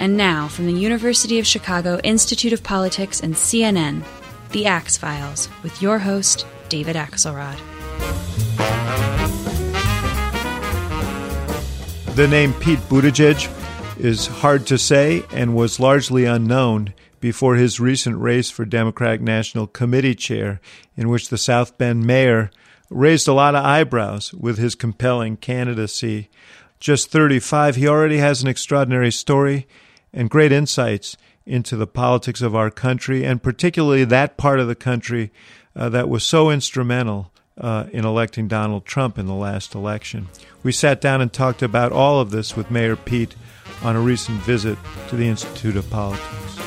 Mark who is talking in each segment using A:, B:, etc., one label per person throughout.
A: And now, from the University of Chicago Institute of Politics and CNN, The Axe Files, with your host, David Axelrod.
B: The name Pete Buttigieg is hard to say and was largely unknown before his recent race for Democratic National Committee chair, in which the South Bend mayor raised a lot of eyebrows with his compelling candidacy. Just 35, he already has an extraordinary story and great insights into the politics of our country, and particularly that part of the country that was so instrumental in electing Donald Trump in the last election. We sat down and talked about all of this with Mayor Pete on a recent visit to the Institute of Politics.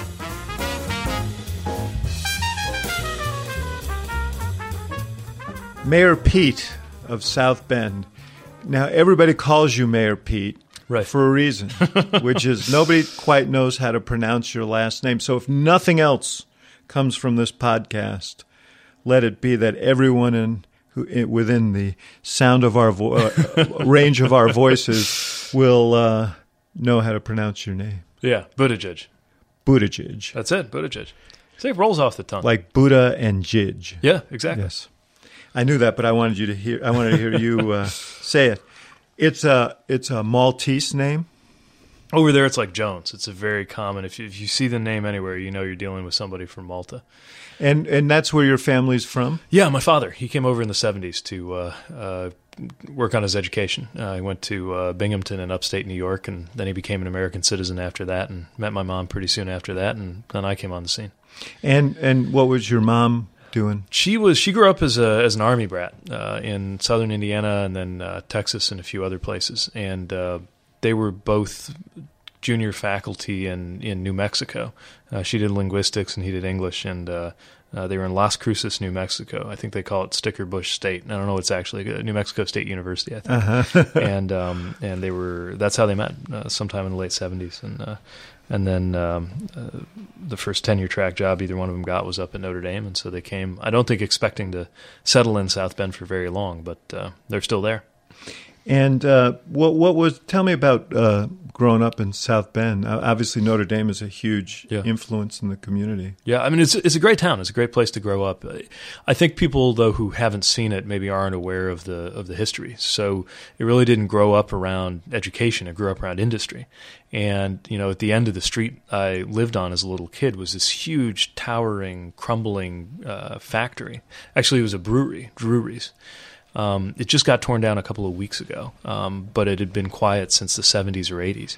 B: Mayor Pete of South Bend. Now, everybody calls you Mayor Pete.
C: Right.
B: For a reason, which is nobody quite knows how to pronounce your last name. So if nothing else comes from this podcast, let it be that everyone within the sound of our range of our voices will know how to pronounce your name.
C: Yeah, Buttigieg.
B: Buttigieg.
C: That's it, Buttigieg. See, it rolls off the tongue.
B: Like Buddha and Gij.
C: Yeah, exactly.
B: Yes. I knew that, but I wanted to hear you say it. It's a Maltese name.
C: Over there, it's like Jones. It's a very common. If you see the name anywhere, you know you're dealing with somebody from Malta.
B: And that's where your family's from?
C: Yeah, my father. He came over in the 70s to work on his education. He went to Binghamton in upstate New York, and then he became an American citizen after that, and met my mom pretty soon after that, and then I came on the scene.
B: And what was your mom doing?
C: She grew up as an Army brat in southern Indiana and then Texas and a few other places, and they were both junior faculty in New Mexico. She did linguistics and he did English, and they were in Las Cruces, New Mexico. I think they call it Stickerbush State. I don't know. It's actually New Mexico State University, I think. Uh-huh. and they were. That's how they met, sometime in the late 70s, and then the first tenure track job either one of them got was up at Notre Dame, and so they came, I don't think expecting to settle in South Bend for very long, but they're still there.
B: And tell me about growing up in South Bend. Obviously, Notre Dame is a huge influence in the community.
C: Yeah, I mean, it's a great town. It's a great place to grow up. I think people, though, who haven't seen it maybe aren't aware of the history. So it really didn't grow up around education. It grew up around industry. And, at the end of the street I lived on as a little kid was this huge, towering, crumbling factory. Actually, it was a brewery, Drewry's. It just got torn down a couple of weeks ago, but it had been quiet since the 70s or 80s.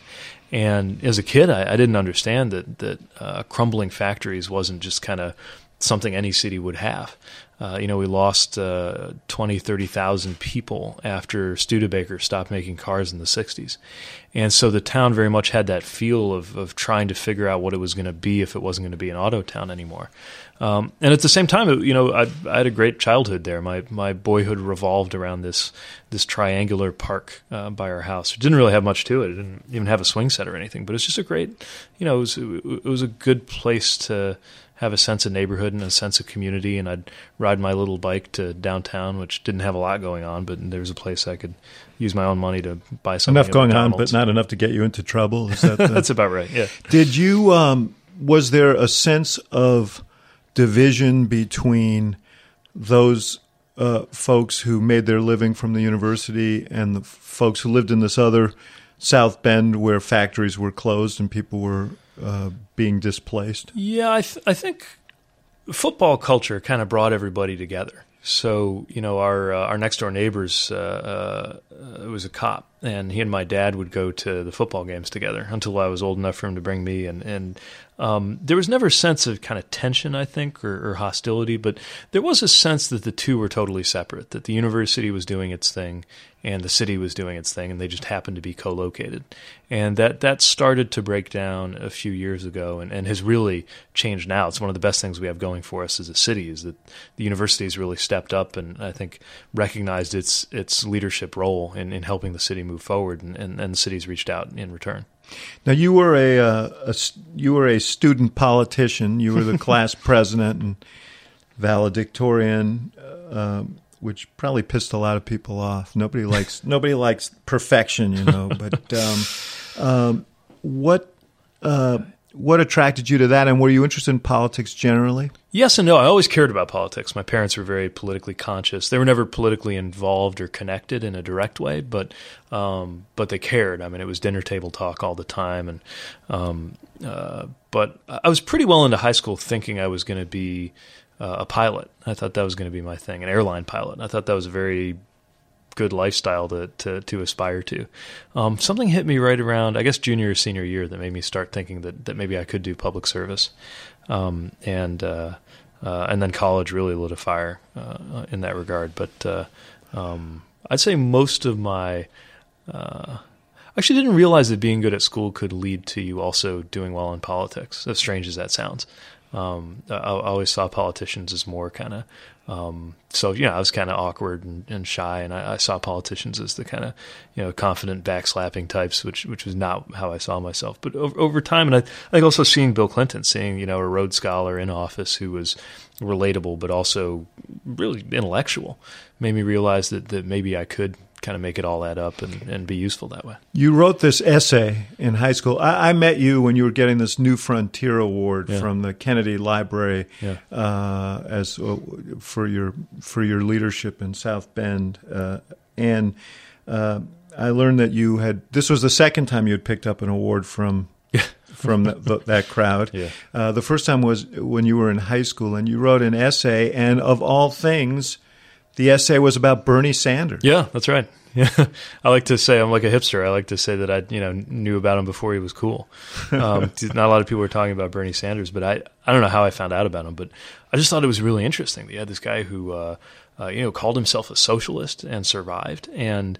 C: And as a kid, I didn't understand that crumbling factories wasn't just kind of something any city would have. We lost 20, 30,000 people after Studebaker stopped making cars in the 60s. And so the town very much had that feel of trying to figure out what it was going to be if it wasn't going to be an auto town anymore. And at the ssame time, I had a great childhood there. My boyhood revolved around this triangular park by our house. It didn't really have much to it. It didn't even have a swing set or anything. But it's just a great, it was a good place to have a sense of neighborhood and a sense of community. And I'd ride my little bike to downtown, which didn't have a lot going on, but there was a place I could use my own money to buy something.
B: Enough going on, but not enough to get you into trouble. Is that
C: That's about right. Yeah.
B: Did you? Was there a sense of division between those folks who made their living from the university and the folks who lived in this other South Bend where factories were closed and people were being displaced?
C: Yeah, I think football culture kind of brought everybody together. So, our next door neighbors was a cop, and he and my dad would go to the football games together until I was old enough for him to bring me. And there was never a sense of kind of tension, I think, or hostility, but there was a sense that the two were totally separate, that the university was doing its thing and the city was doing its thing, and they just happened to be co-located. And that started to break down a few years ago and has really changed now. It's one of the best things we have going for us as a city is that the university has really stepped up and I think recognized its leadership role in helping the city move forward, and the city's reached out in return.
B: Now, you were a student politician. You were the class president and valedictorian, which probably pissed a lot of people off. Nobody likes perfection, But what What attracted you to that, and were you interested in politics generally?
C: Yes and no. I always cared about politics. My parents were very politically conscious. They were never politically involved or connected in a direct way, but they cared. I mean, it was dinner table talk all the time. But I was pretty well into high school thinking I was going to be a pilot. I thought that was going to be my thing, an airline pilot. I thought that was a very good lifestyle to aspire to. Something hit me right around, I guess, junior or senior year that made me start thinking that maybe I could do public service. And then college really lit a fire in that regard. But I'd say most of my actually didn't realize that being good at school could lead to you also doing well in politics, as strange as that sounds. I always saw politicians as more kind of so I was kind of awkward and shy, and I saw politicians as the kind of confident backslapping types, which was not how I saw myself. But over time, and I think also seeing Bill Clinton, seeing a Rhodes Scholar in office who was relatable but also really intellectual, made me realize that maybe I could kind of make it all add up and be useful that way.
B: You wrote this essay in high school. I met you when you were getting this New Frontier Award from the Kennedy Library as for your leadership in South Bend, and I learned that this was the second time you had picked up an award from that crowd. Yeah. The first time was when you were in high school, and you wrote an essay, and of all things, the essay was about Bernie Sanders.
C: Yeah, that's right. Yeah, I like to say I'm like a hipster. I like to say that I knew about him before he was cool. Not a lot of people were talking about Bernie Sanders, but I don't know how I found out about him, but I just thought it was really interesting that you had this guy who called himself a socialist and survived, and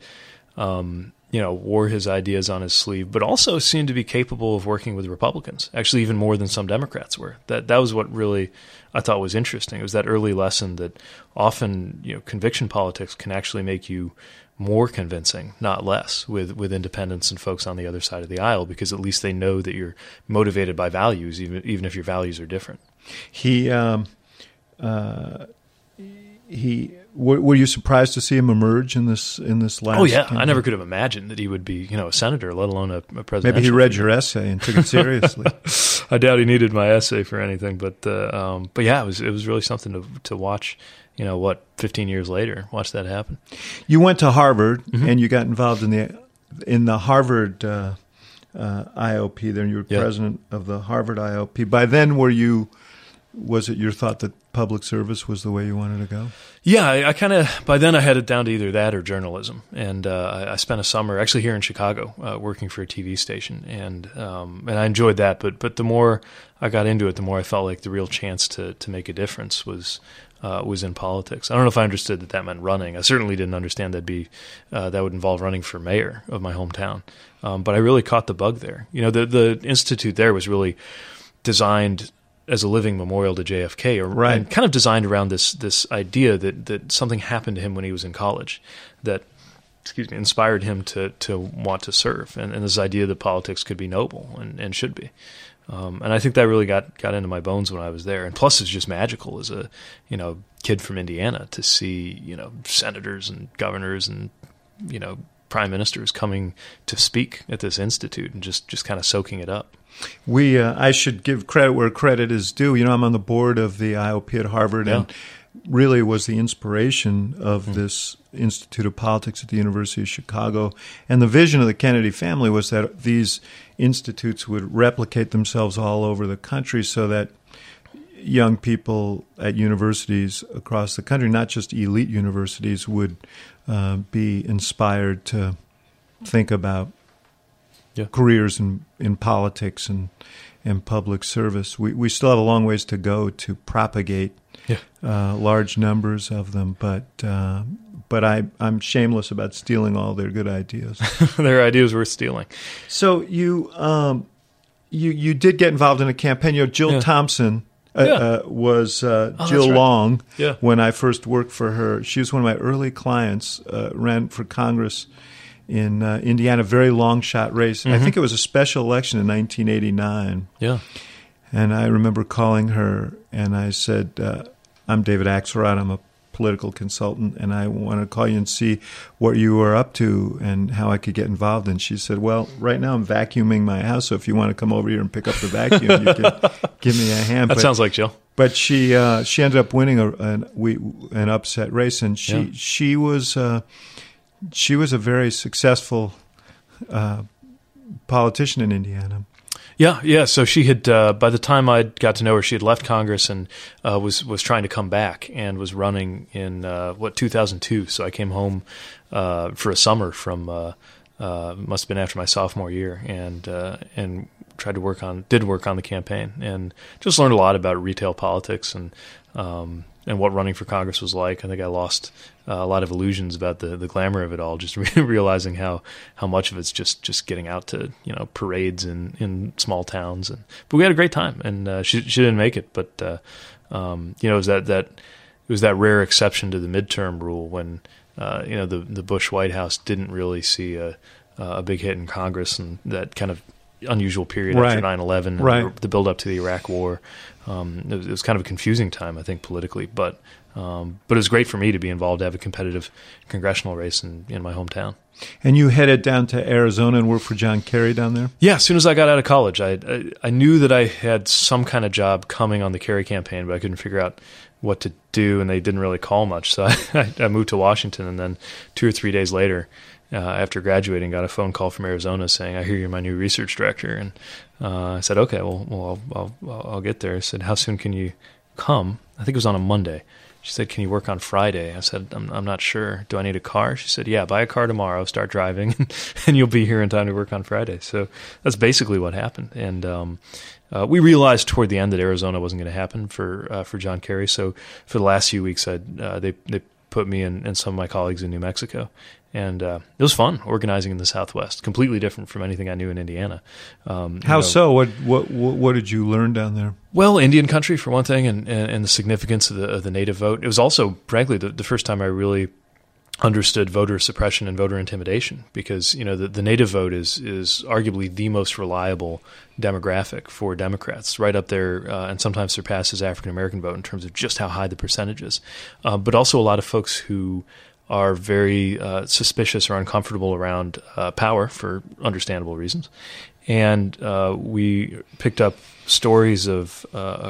C: wore his ideas on his sleeve, but also seemed to be capable of working with Republicans, actually even more than some Democrats were. That was what really I thought was interesting. It was that early lesson that often conviction politics can actually make you more convincing, not less, with independents and folks on the other side of the aisle, because at least they know that you're motivated by values, even if your values are different.
B: Were you surprised to see him emerge in this last?
C: Oh yeah,
B: campaign?
C: I never could have imagined that he would be a senator, let alone a presidential.
B: Maybe he read your essay and took it seriously.
C: I doubt he needed my essay for anything, but yeah, it was really something to watch. 15 years later, watch that happen.
B: You went to Harvard, and you got involved in the Harvard IOP. Then you were president of the Harvard IOP. By then, was it your thought that public service was the way you wanted to go?
C: Yeah, I kind of, by then I had it down to either that or journalism. And I spent a summer actually here in Chicago working for a TV station. And I enjoyed that. But the more I got into it, the more I felt like the real chance to make a difference was in politics. I don't know if I understood that meant running. I certainly didn't understand that would involve running for mayor of my hometown. But I really caught the bug there. The institute there was really designed as a living memorial to JFK, and kind of designed around this idea that something happened to him when he was in college that, inspired him to want to serve, and this idea that politics could be noble and should be. And I think that really got into my bones when I was there. And plus, it's just magical as a kid from Indiana to see senators and governors and prime ministers coming to speak at this institute and just kind of soaking it up.
B: I should give credit where credit is due. I'm on the board of the IOP at Harvard, and really was the inspiration of this Institute of Politics at the University of Chicago. And the vision of the Kennedy family was that these institutes would replicate themselves all over the country so that young people at universities across the country, not just elite universities, would be inspired to think about careers in politics and public service. We still have a long ways to go to propagate large numbers of them, but I'm shameless about stealing all their good ideas.
C: Their ideas worth stealing.
B: So you did get involved in a campaign. Jill Thompson was Jill Long when I first worked for her. She was one of my early clients, ran for Congress in Indiana, very long shot race. I think it was a special election in 1989. Yeah. And I remember calling her and I said, I'm David Axelrod. I'm a political consultant, and I wanted to call you and see what you were up to and how I could get involved. And she said, well, right now I'm vacuuming my house, so if you want to come over here and pick up the vacuum, you can give me a hand.
C: That sounds like Jill.
B: But she ended up winning an upset race, and she was a very successful politician in Indiana.
C: Yeah. So she had, by the time I got to know her, she had left Congress and was trying to come back and was running in 2002. So I came home for a summer from must have been after my sophomore year, and did work on the campaign, and just learned a lot about retail politics and what running for Congress was like. I think I lost a lot of illusions about the glamour of it all, just realizing how much of it's just getting out to parades in small towns. But we had a great time, and she didn't make it, but it was that rare exception to the midterm rule when the Bush White House didn't really see a big hit in Congress, and that kind of unusual period after 9/11, and the build up to the Iraq War. It was kind of a confusing time, I think, politically, but it was great for me to be involved, to have a competitive congressional race in my hometown.
B: And you headed down to Arizona and worked for John Kerry down there?
C: Yeah, as soon as I got out of college, I knew that I had some kind of job coming on the Kerry campaign, but I couldn't figure out what to do, and they didn't really call much. So I moved to Washington, and then 2 or 3 days later, after graduating, got a phone call from Arizona saying, "I hear you're my new research director." And I said, "Okay, well, I'll get there." I said, "How soon can you come?" I think it was on a Monday. She said, "Can you work on Friday?" I said, I'm not sure. Do I need a car?" She said, "Yeah, buy a car tomorrow, start driving, and you'll be here in time to work on Friday." So that's basically what happened. And we realized toward the end that Arizona wasn't going to happen for John Kerry. So for the last few weeks, they put me and some of my colleagues in New Mexico. And it was fun organizing in the Southwest, completely different from anything I knew in Indiana.
B: How so? What did you learn down there?
C: Well, Indian country, for one thing, and the significance of the native vote. It was also, frankly, the first time I really understood voter suppression and voter intimidation, because the native vote is arguably the most reliable demographic for Democrats, right up there, and sometimes surpasses African American vote in terms of just how high the percentage is. But also a lot of folks who are very suspicious or uncomfortable around power for understandable reasons. And we picked up stories of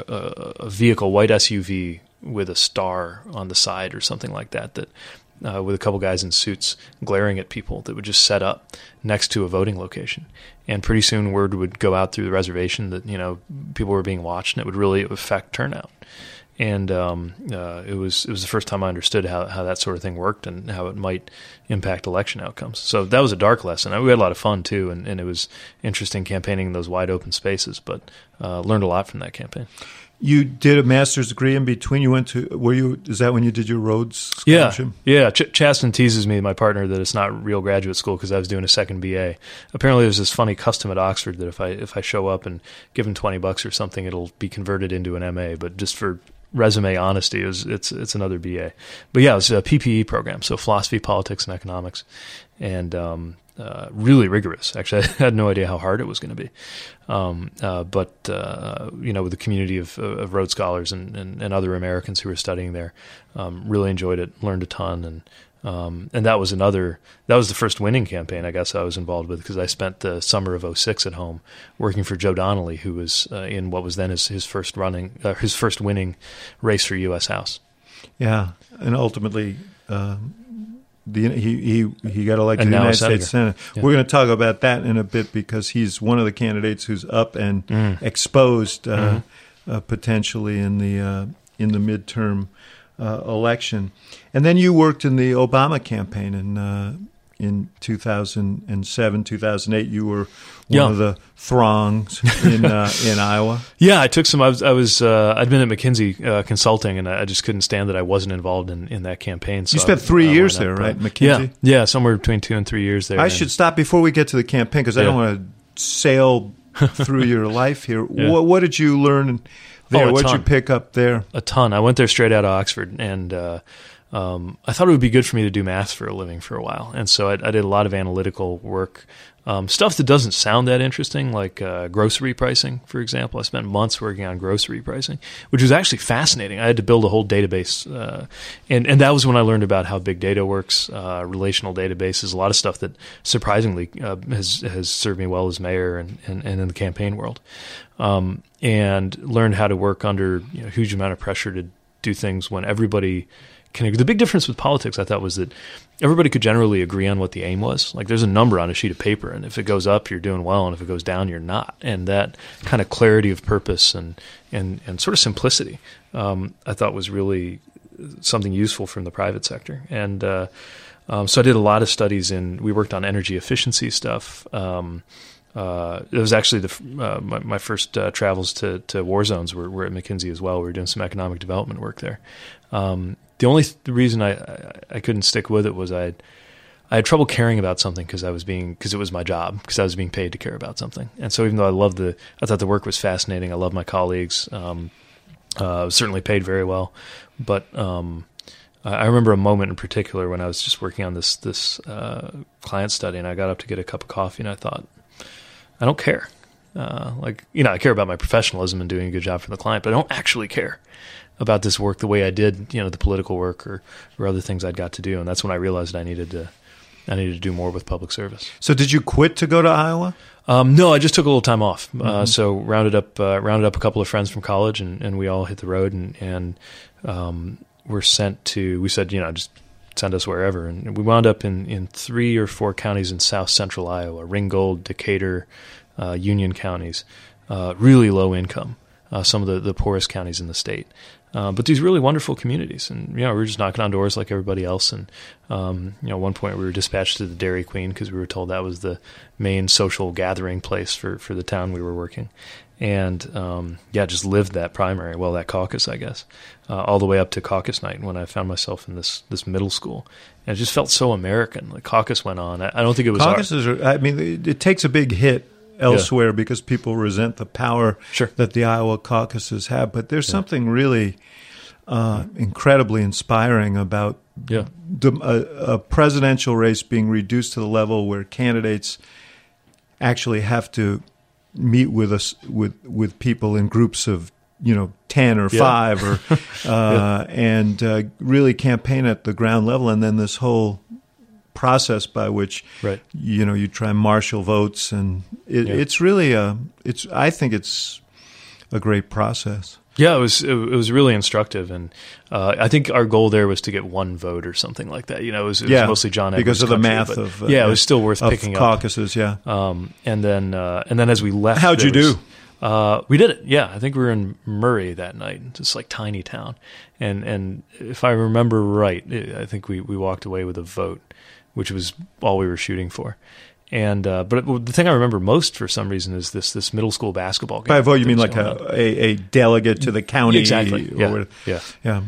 C: a vehicle, white SUV with a star on the side or something like that, with a couple guys in suits glaring at people, that would just set up next to a voting location. And pretty soon word would go out through the reservation that people were being watched, and it would really affect turnout. And it was the first time I understood how that sort of thing worked and how it might impact election outcomes. So that was a dark lesson. We had a lot of fun too, and it was interesting campaigning in those wide open spaces. But learned a lot from that campaign.
B: You did a master's degree in between. You went to is that when you did your Rhodes Scholarship?
C: Yeah. Chasten teases me, my partner, that it's not real graduate school because I was doing a second BA. Apparently, there's this funny custom at Oxford that if I show up and give them $20 or something, it'll be converted into an MA. But just for resume honesty, it's another BA. But yeah, it was a PPE program, so philosophy, politics, and economics, and really rigorous. Actually, I had no idea how hard it was going to be. But with the community of Rhodes Scholars and other Americans who were studying there, really enjoyed it, learned a ton, and that was the first winning campaign I guess I was involved with, because I spent the summer of 2006 at home working for Joe Donnelly, who was in what was then his first winning race for U.S. House. Yeah,
B: and ultimately he got elected to the United States Senate. Yeah. We're going to talk about that in a bit, because he's one of the candidates who's up and exposed potentially in the midterm election. And then you worked in the Obama campaign in 2007, 2008. You were one of the throngs in Iowa.
C: Yeah, I took some. I'd been at McKinsey consulting, and I just couldn't stand that I wasn't involved in that campaign. So
B: you spent 3 years there, right, McKinsey?
C: Yeah, somewhere between 2 and 3 years there.
B: I should stop before we get to the campaign, because I don't want to sail through your life here. Yeah. What did you learn there? What did you pick up there?
C: A ton. I went there straight out of Oxford, and I thought it would be good for me to do math for a living for a while. And so I did a lot of analytical work, stuff that doesn't sound that interesting, like grocery pricing, for example. I spent months working on grocery pricing, which was actually fascinating. I had to build a whole database. And that was when I learned about how big data works, relational databases, a lot of stuff that surprisingly has served me well as mayor and in the campaign world. And learned how to work under a huge amount of pressure to do things when everybody can agree. The big difference with politics, I thought, was that everybody could generally agree on what the aim was. Like, there's a number on a sheet of paper, and if it goes up, you're doing well, and if it goes down, you're not. And that kind of clarity of purpose and sort of simplicity, I thought was really something useful from the private sector. And so I did a lot of studies we worked on energy efficiency stuff. It was actually my first travels to war zones were at McKinsey as well. We were doing some economic development work there. The only reason I couldn't stick with it was I had trouble caring about something because it was my job, because I was being paid to care about something. And so even though I thought the work was fascinating, I loved my colleagues, certainly paid very well. But I remember a moment in particular when I was just working on this client study, and I got up to get a cup of coffee, and I thought, I don't care. I care about my professionalism and doing a good job for the client, but I don't actually care about this work the way I did, the political work or other things I'd got to do. And that's when I realized I needed to do more with public service.
B: So did you quit to go to Iowa?
C: No, I just took a little time off. So rounded up a couple of friends from college, and we all hit the road and were sent to. We said, just send us wherever, and we wound up in 3 or 4 counties in south central Iowa: Ringgold, Decatur, Union counties, really low income, some of the poorest counties in the state. But these really wonderful communities, and we were just knocking on doors like everybody else. And at one point we were dispatched to the Dairy Queen because we were told that was the main social gathering place for the town we were working. And just lived that primary, that caucus, I guess, all the way up to caucus night when I found myself in this middle school, and it just felt so American. Like, caucus went on. I don't think it was
B: caucuses. It takes a big hit elsewhere because people resent the power that the Iowa caucuses have. But there's something really incredibly inspiring about a presidential race being reduced to the level where candidates actually have to meet with people in groups of 10 or 5 or and really campaign at the ground level, and then this whole process by which you try and marshal votes, and it's really I think it's a great process.
C: Yeah, it was really instructive, and I think our goal there was to get one vote or something like that. It was mostly John Edwards
B: because of
C: country,
B: the math of
C: it was still worth picking
B: caucuses,
C: up. And then as we left,
B: how'd you do?
C: We did it. Yeah, I think we were in Murray that night, just like tiny town, and if I remember right, I think we walked away with a vote, which was all we were shooting for. And but the thing I remember most, for some reason, is this middle school basketball game.
B: By vote, you mean like a delegate to the county?
C: Exactly.
B: The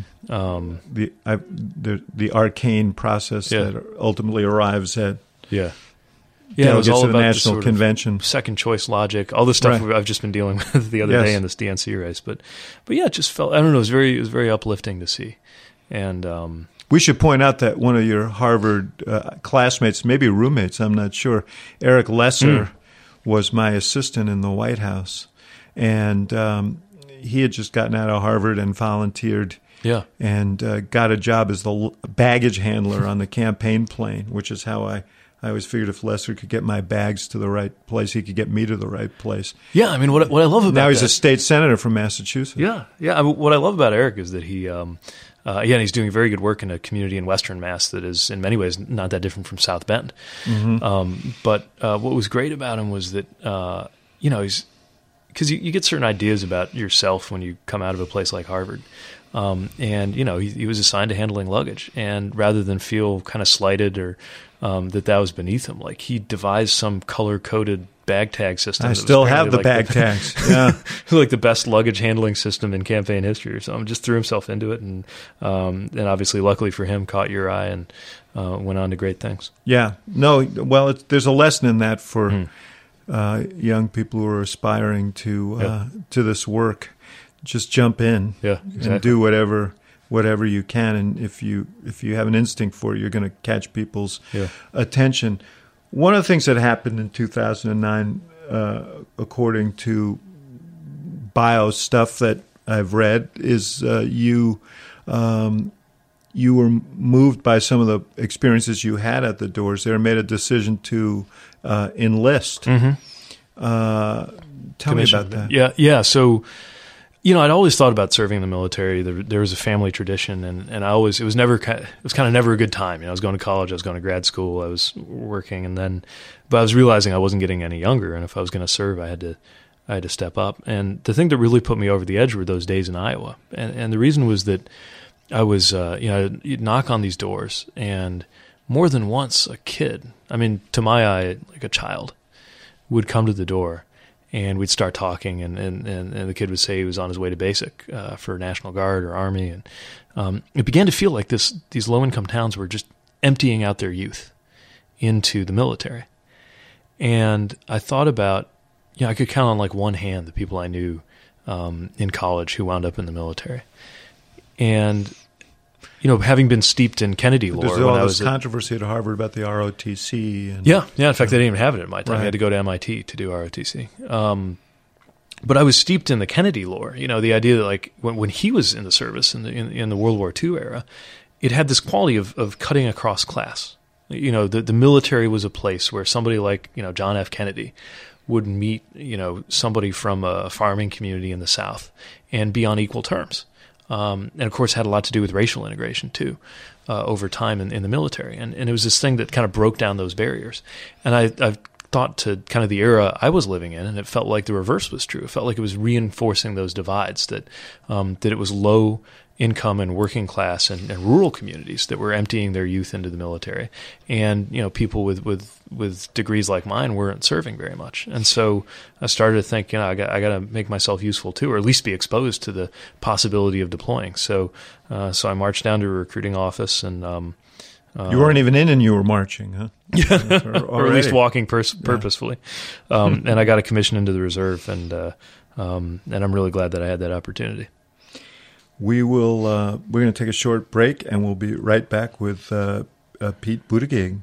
B: arcane process that ultimately arrives at
C: it was all
B: to the
C: about
B: national
C: the
B: convention,
C: second choice logic, all the stuff I've just been dealing with the other day in this DNC race. But it just felt, I don't know, it was very uplifting to see. And
B: we should point out that one of your Harvard classmates, maybe roommates, I'm not sure, Eric Lesser, was my assistant in the White House. And he had just gotten out of Harvard and volunteered and got a job as the baggage handler on the campaign plane, which is how I always figured if Lesser could get my bags to the right place, he could get me to the right place.
C: Yeah, I mean, what I love about
B: now he's a state senator from Massachusetts.
C: Yeah. I mean, what I love about Eric is that he he's doing very good work in a community in Western Mass that is in many ways not that different from South Bend. But what was great about him was that, he's, because you get certain ideas about yourself when you come out of a place like Harvard. And, he was assigned to handling luggage. And rather than feel kind of slighted or that was beneath him, like, he devised some color-coded bag tag system.
B: I still have the bag tags. Yeah,
C: like the best luggage handling system in campaign history or something. Just threw himself into it, and obviously, luckily for him, caught your eye and went on to great things. Yeah, no, well, there's a lesson in that for young people who are aspiring to this work. Just jump in and do whatever
B: whatever you can, and if you have an instinct for it, you're going to catch people's attention. One of the things that happened in 2009, according to bio stuff that I've read, is you were moved by some of the experiences you had at the Doors there and made a decision to enlist.
C: Mm-hmm.
B: Tell me about that.
C: Yeah. So, I'd always thought about serving in the military. There was a family tradition, and it was kind of never a good time. I was going to college, I was going to grad school, I was working, but I was realizing I wasn't getting any younger, and if I was going to serve, I had to step up. And the thing that really put me over the edge were those days in Iowa, and the reason was that I was, you'd knock on these doors, and more than once, a kid, to my eye, like a child, would come to the door, and we'd start talking, and the kid would say he was on his way to basic for National Guard or Army, and it began to feel like these low-income towns were just emptying out their youth into the military. And I thought about, I could count on like one hand the people I knew in college who wound up in the military. And having been steeped in Kennedy lore.
B: There's all this controversy at Harvard about the ROTC. And,
C: yeah. In fact, they didn't even have it at my time. I had to go to MIT to do ROTC. But I was steeped in the Kennedy lore. The idea that like when he was in the service in the World War II era, it had this quality of cutting across class. The military was a place where somebody like John F. Kennedy would meet somebody from a farming community in the South and be on equal terms. And of course had a lot to do with racial integration too, over time in the military. And it was this thing that kind of broke down those barriers. And I've thought to kind of the era I was living in, and it felt like the reverse was true. It felt like it was reinforcing those divides, that it was low income and working class and rural communities that were emptying their youth into the military. And, people with degrees like mine weren't serving very much. And so I started to think, I got to make myself useful too, or at least be exposed to the possibility of deploying. So I marched down to a recruiting office, and
B: you weren't even in, and you were marching, huh?
C: Yeah, or at least walking purposefully. And I got a commission into the reserve, and I'm really glad that I had that opportunity.
B: We're going to take a short break, and we'll be right back with Pete Buttigieg.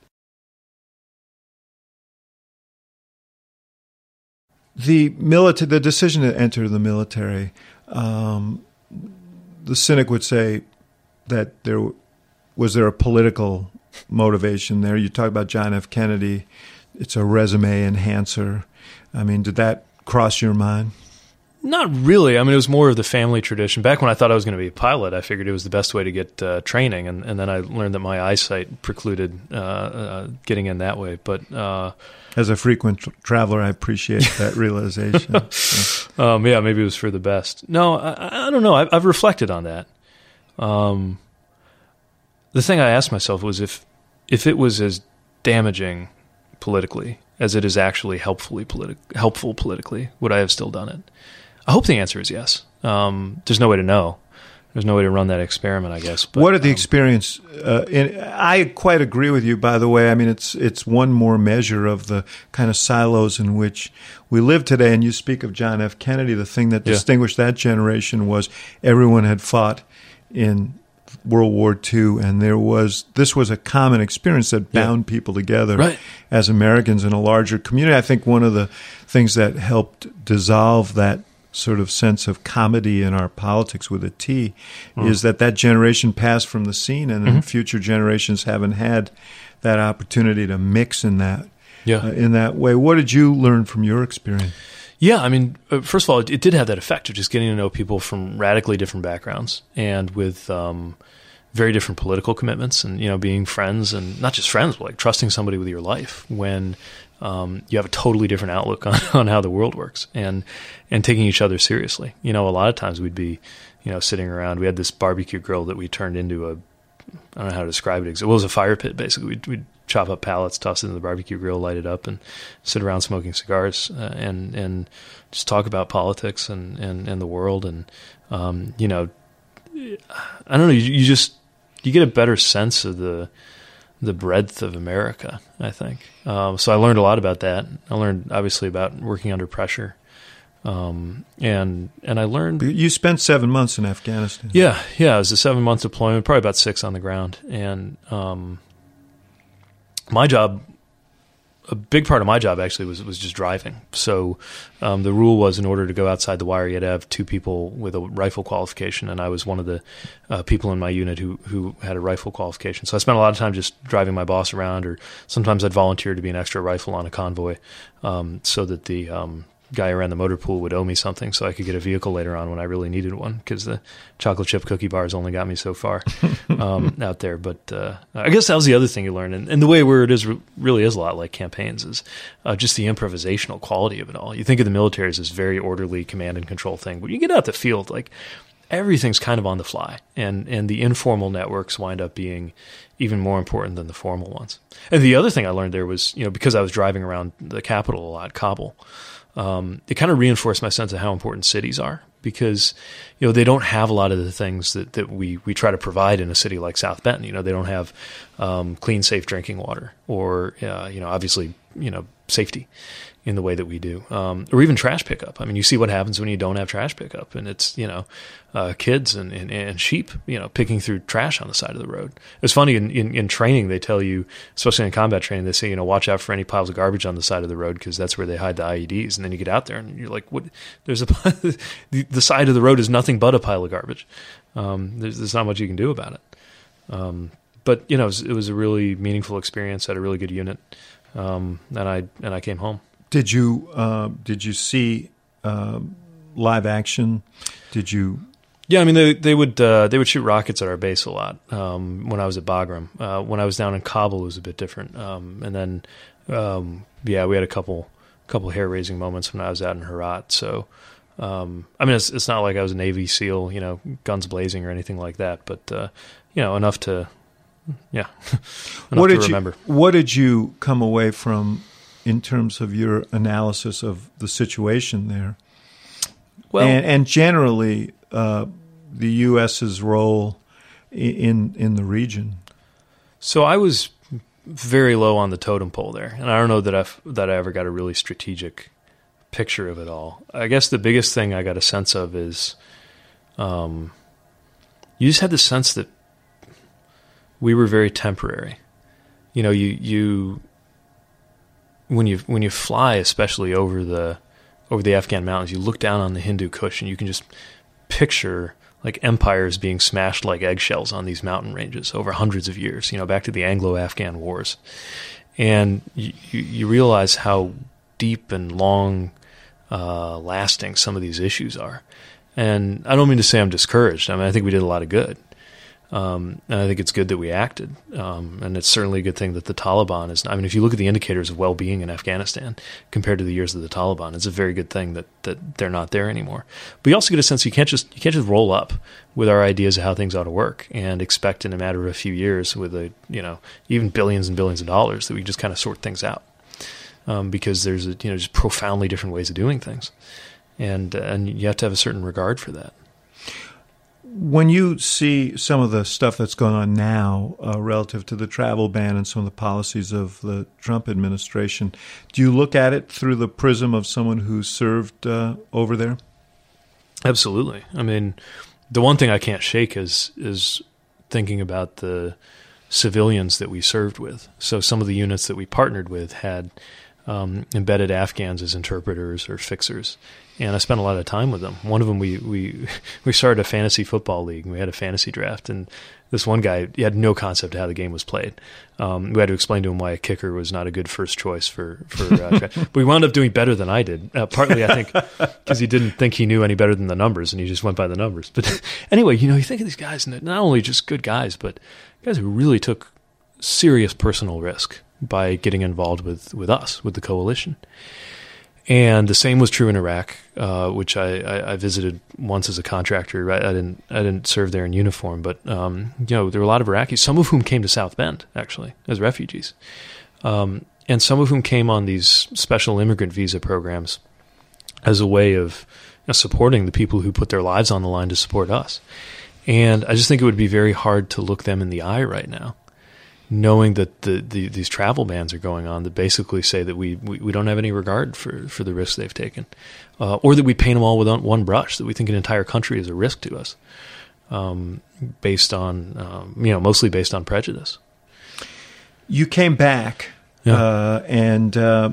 B: The decision to enter the military, the cynic would say that was there a political motivation there? You talk about John F. Kennedy. It's a resume enhancer. Did that cross your mind?
C: Not really. It was more of the family tradition. Back when I thought I was going to be a pilot, I figured it was the best way to get training, and then I learned that my eyesight precluded getting in that way. But
B: as a frequent traveler, I appreciate that realization.
C: Maybe it was for the best. No, I don't know. I've reflected on that. The thing I asked myself was if it was as damaging politically as it is actually helpful politically, would I have still done it? I hope the answer is yes. There's no way to know. There's no way to run that experiment, I guess. But,
B: what did the experience? I quite agree with you, by the way. It's one more measure of the kind of silos in which we live today. And you speak of John F. Kennedy. The thing that distinguished that generation was everyone had fought in World War II, and this was a common experience that bound people together as Americans in a larger community. I think one of the things that helped dissolve that sort of sense of comedy in our politics with a T is that generation passed from the scene, and then future generations haven't had that opportunity to mix in that way. What did you learn from your experience?
C: Yeah, first of all, it did have that effect of just getting to know people from radically different backgrounds and with very different political commitments, and being friends, and not just friends, but like trusting somebody with your life when you have a totally different outlook on how the world works, and taking each other seriously. A lot of times we'd be sitting around. We had this barbecue grill that we turned into I don't know how to describe it. It was a fire pit basically. We'd chop up pallets, toss it in the barbecue grill, light it up, and sit around smoking cigars and just talk about politics and the world. And I don't know. You get a better sense of the breadth of America, I think. So I learned a lot about that. I learned obviously about working under pressure, And I learned.
B: You spent 7 months in Afghanistan.
C: Yeah. It was a 7-month deployment, probably about 6 on the ground. And my job, a big part of my job actually was just driving. So the rule was, in order to go outside the wire, you had to have 2 people with a rifle qualification, and I was one of the people in my unit who had a rifle qualification. So I spent a lot of time just driving my boss around, or sometimes I'd volunteer to be an extra rifle on a convoy, so that the guy around the motor pool would owe me something so I could get a vehicle later on when I really needed one, because the chocolate chip cookie bars only got me so far out there. But I guess that was the other thing you learn. And the way where it is really is a lot like campaigns, is just the improvisational quality of it all. You think of the military as this very orderly command and control thing, but you get out the field, like everything's kind of on the fly. And the informal networks wind up being even more important than the formal ones. And the other thing I learned there was, because I was driving around the capital a lot, Kabul, it kind of reinforced my sense of how important cities are, because, they don't have a lot of the things that we try to provide in a city like South Bend. They don't have clean, safe drinking water, or, obviously, safety in the way that we do, or even trash pickup. I mean, you see what happens when you don't have trash pickup, and it's, kids and sheep, picking through trash on the side of the road. It's funny, in training, they tell you, especially in combat training, they say, watch out for any piles of garbage on the side of the road, because that's where they hide the IEDs. And then you get out there and you're like, what? There's the side of the road is nothing but a pile of garbage. There's not much you can do about it. But it was a really meaningful experience. Had a really good unit. And I came home.
B: Did you see live action? Did you?
C: Yeah, I mean they would shoot rockets at our base a lot when I was at Bagram. When I was down in Kabul, it was a bit different. And then we had a couple hair-raising moments when I was out in Herat. So I mean it's not like I was a Navy SEAL, guns blazing or anything like that, but enough to remember.
B: What did you come away from in terms of your analysis of the situation there? Well, and generally the U.S.'s role in the region.
C: So I was very low on the totem pole there, and I don't know that I ever got a really strategic picture of it all. I guess the biggest thing I got a sense of is, you just had the sense that we were very temporary. You when you fly, especially over the Afghan mountains, you look down on the Hindu Kush and you can just picture like empires being smashed like eggshells on these mountain ranges over hundreds of years, back to the Anglo-Afghan wars. And you realize how deep and long lasting some of these issues are. And I don't mean to say I'm discouraged. I mean, I think we did a lot of good. And I think it's good that we acted. And it's certainly a good thing that the Taliban is. I mean, if you look at the indicators of well-being in Afghanistan compared to the years of the Taliban, it's a very good thing that they're not there anymore. But you also get a sense you can't just roll up with our ideas of how things ought to work and expect in a matter of a few years with even billions and billions of dollars that we just kind of sort things out. Because there's just profoundly different ways of doing things, and you have to have a certain regard for that.
B: When you see some of the stuff that's going on now relative to the travel ban and some of the policies of the Trump administration, do you look at it through the prism of someone who served over there?
C: Absolutely. I mean, the one thing I can't shake is thinking about the civilians that we served with. So some of the units that we partnered with had embedded Afghans as interpreters or fixers. And I spent a lot of time with them. One of them, we started a fantasy football league, and we had a fantasy draft. And this one guy, he had no concept of how the game was played. We had to explain to him why a kicker was not a good first choice for but we wound up doing better than I did, partly, I think, because he didn't think he knew any better than the numbers, and he just went by the numbers. But anyway, you think of these guys, and not only just good guys, but guys who really took serious personal risk by getting involved with us, with the coalition. And the same was true in Iraq, which I visited once as a contractor. I didn't serve there in uniform, but there were a lot of Iraqis, some of whom came to South Bend actually as refugees, and some of whom came on these special immigrant visa programs as a way of supporting the people who put their lives on the line to support us. And I just think it would be very hard to look them in the eye right now knowing that these travel bans are going on that basically say that we don't have any regard for the risks they've taken, or that we paint them all with one brush, that we think an entire country is a risk to us, based on mostly based on prejudice.
B: You came back, and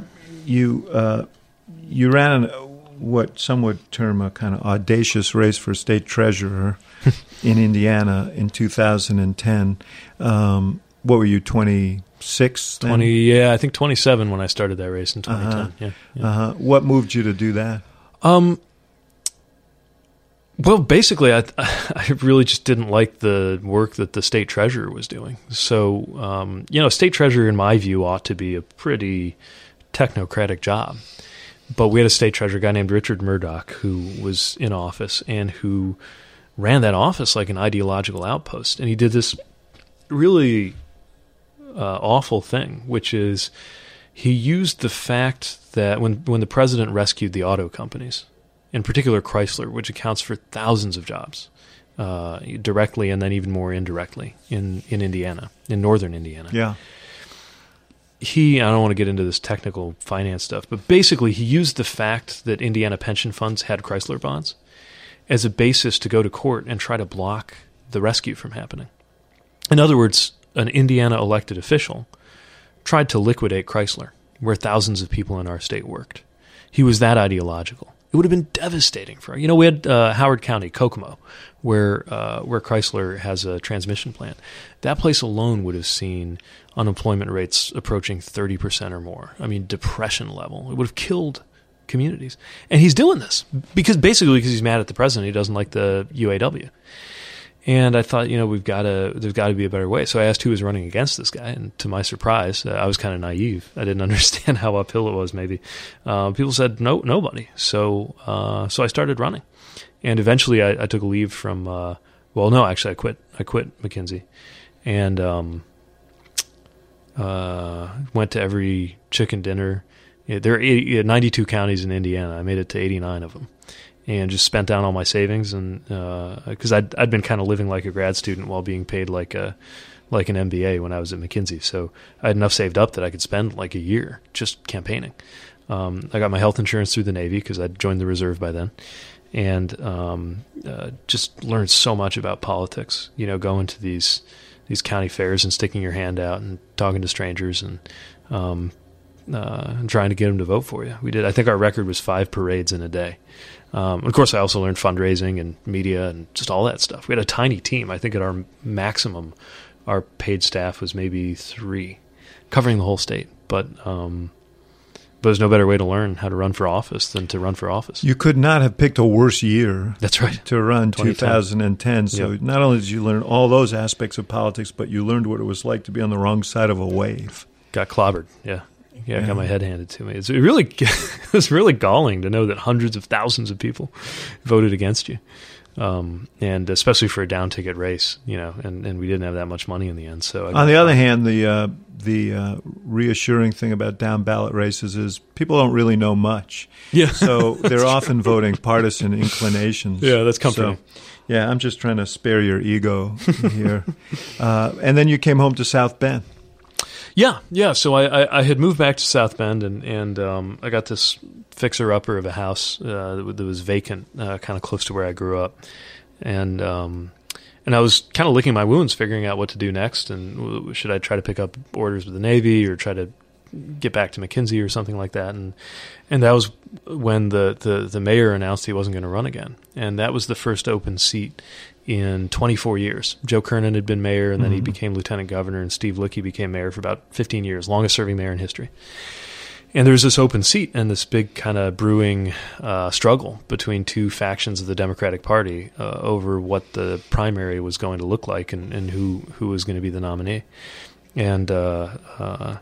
B: you ran what some would term a kind of audacious race for state treasurer in Indiana in 2010. What were you, 26 then?
C: I think 27 when I started that race in 2010.
B: What moved you to do that?
C: Well, basically, I really just didn't like the work that the state treasurer was doing. So, state treasurer, in my view, ought to be a pretty technocratic job. But we had a state treasurer, a guy named Richard Murdoch, who was in office and who ran that office like an ideological outpost. And he did this really awful thing, which is he used the fact that when the president rescued the auto companies, in particular Chrysler, which accounts for thousands of jobs, directly and then even more indirectly in Indiana, in northern Indiana.
B: Yeah.
C: I don't want to get into this technical finance stuff, but basically he used the fact that Indiana pension funds had Chrysler bonds as a basis to go to court and try to block the rescue from happening. In other words, an Indiana elected official tried to liquidate Chrysler, where thousands of people in our state worked. He was that ideological. It would have been devastating for we had Howard County, Kokomo, where Chrysler has a transmission plant. That place alone would have seen unemployment rates approaching 30% or more. I mean, depression level. It would have killed communities. And he's doing this because he's mad at the president. He doesn't like the UAW. And I thought, there's got to be a better way. So I asked who was running against this guy, and to my surprise, I was kind of naive. I didn't understand how uphill it was. Maybe people said nobody. So I started running, and eventually I took a leave from. I quit. I quit McKinsey, and went to every chicken dinner. There are 92 counties in Indiana. I made it to 89 of them. And just spent down all my savings, and because I'd been kind of living like a grad student while being paid like an MBA when I was at McKinsey, so I had enough saved up that I could spend like a year just campaigning. I got my health insurance through the Navy because I'd joined the reserve by then, and just learned so much about politics. Going to these county fairs and sticking your hand out and talking to strangers and trying to get them to vote for you. We did. I think our record was 5 parades in a day. Of course, I also learned fundraising and media and just all that stuff. We had a tiny team. I think at our maximum, our paid staff was maybe 3, covering the whole state. But there's no better way to learn how to run for office than to run for office.
B: You could not have picked a worse year.
C: That's right.
B: To run 2010. So not only did you learn all those aspects of politics, but you learned what it was like to be on the wrong side of a wave.
C: Got clobbered, yeah. I got my head handed to me. It was really galling to know that hundreds of thousands of people voted against you, and especially for a down ticket race, and we didn't have that much money in the end. So
B: on the other hand, the reassuring thing about down ballot races is people don't really know much.
C: Yeah,
B: so they're often voting partisan inclinations.
C: Yeah, that's comforting.
B: So, yeah, I'm just trying to spare your ego here. And then you came home to South Bend.
C: Yeah. So I had moved back to South Bend, and I got this fixer-upper of a house that was vacant, kind of close to where I grew up, and I was kind of licking my wounds, figuring out what to do next, and should I try to pick up orders with the Navy or try to get back to McKinsey or something like that, and that was when the mayor announced he wasn't going to run again, and that was the first open seat in 24 years. Joe Kernan had been mayor, and then he became lieutenant governor, and Steve Lickey became mayor for about 15 years, longest-serving mayor in history. And there was this open seat and this big kind of brewing struggle between 2 factions of the Democratic Party over what the primary was going to look like and who was going to be the nominee. And I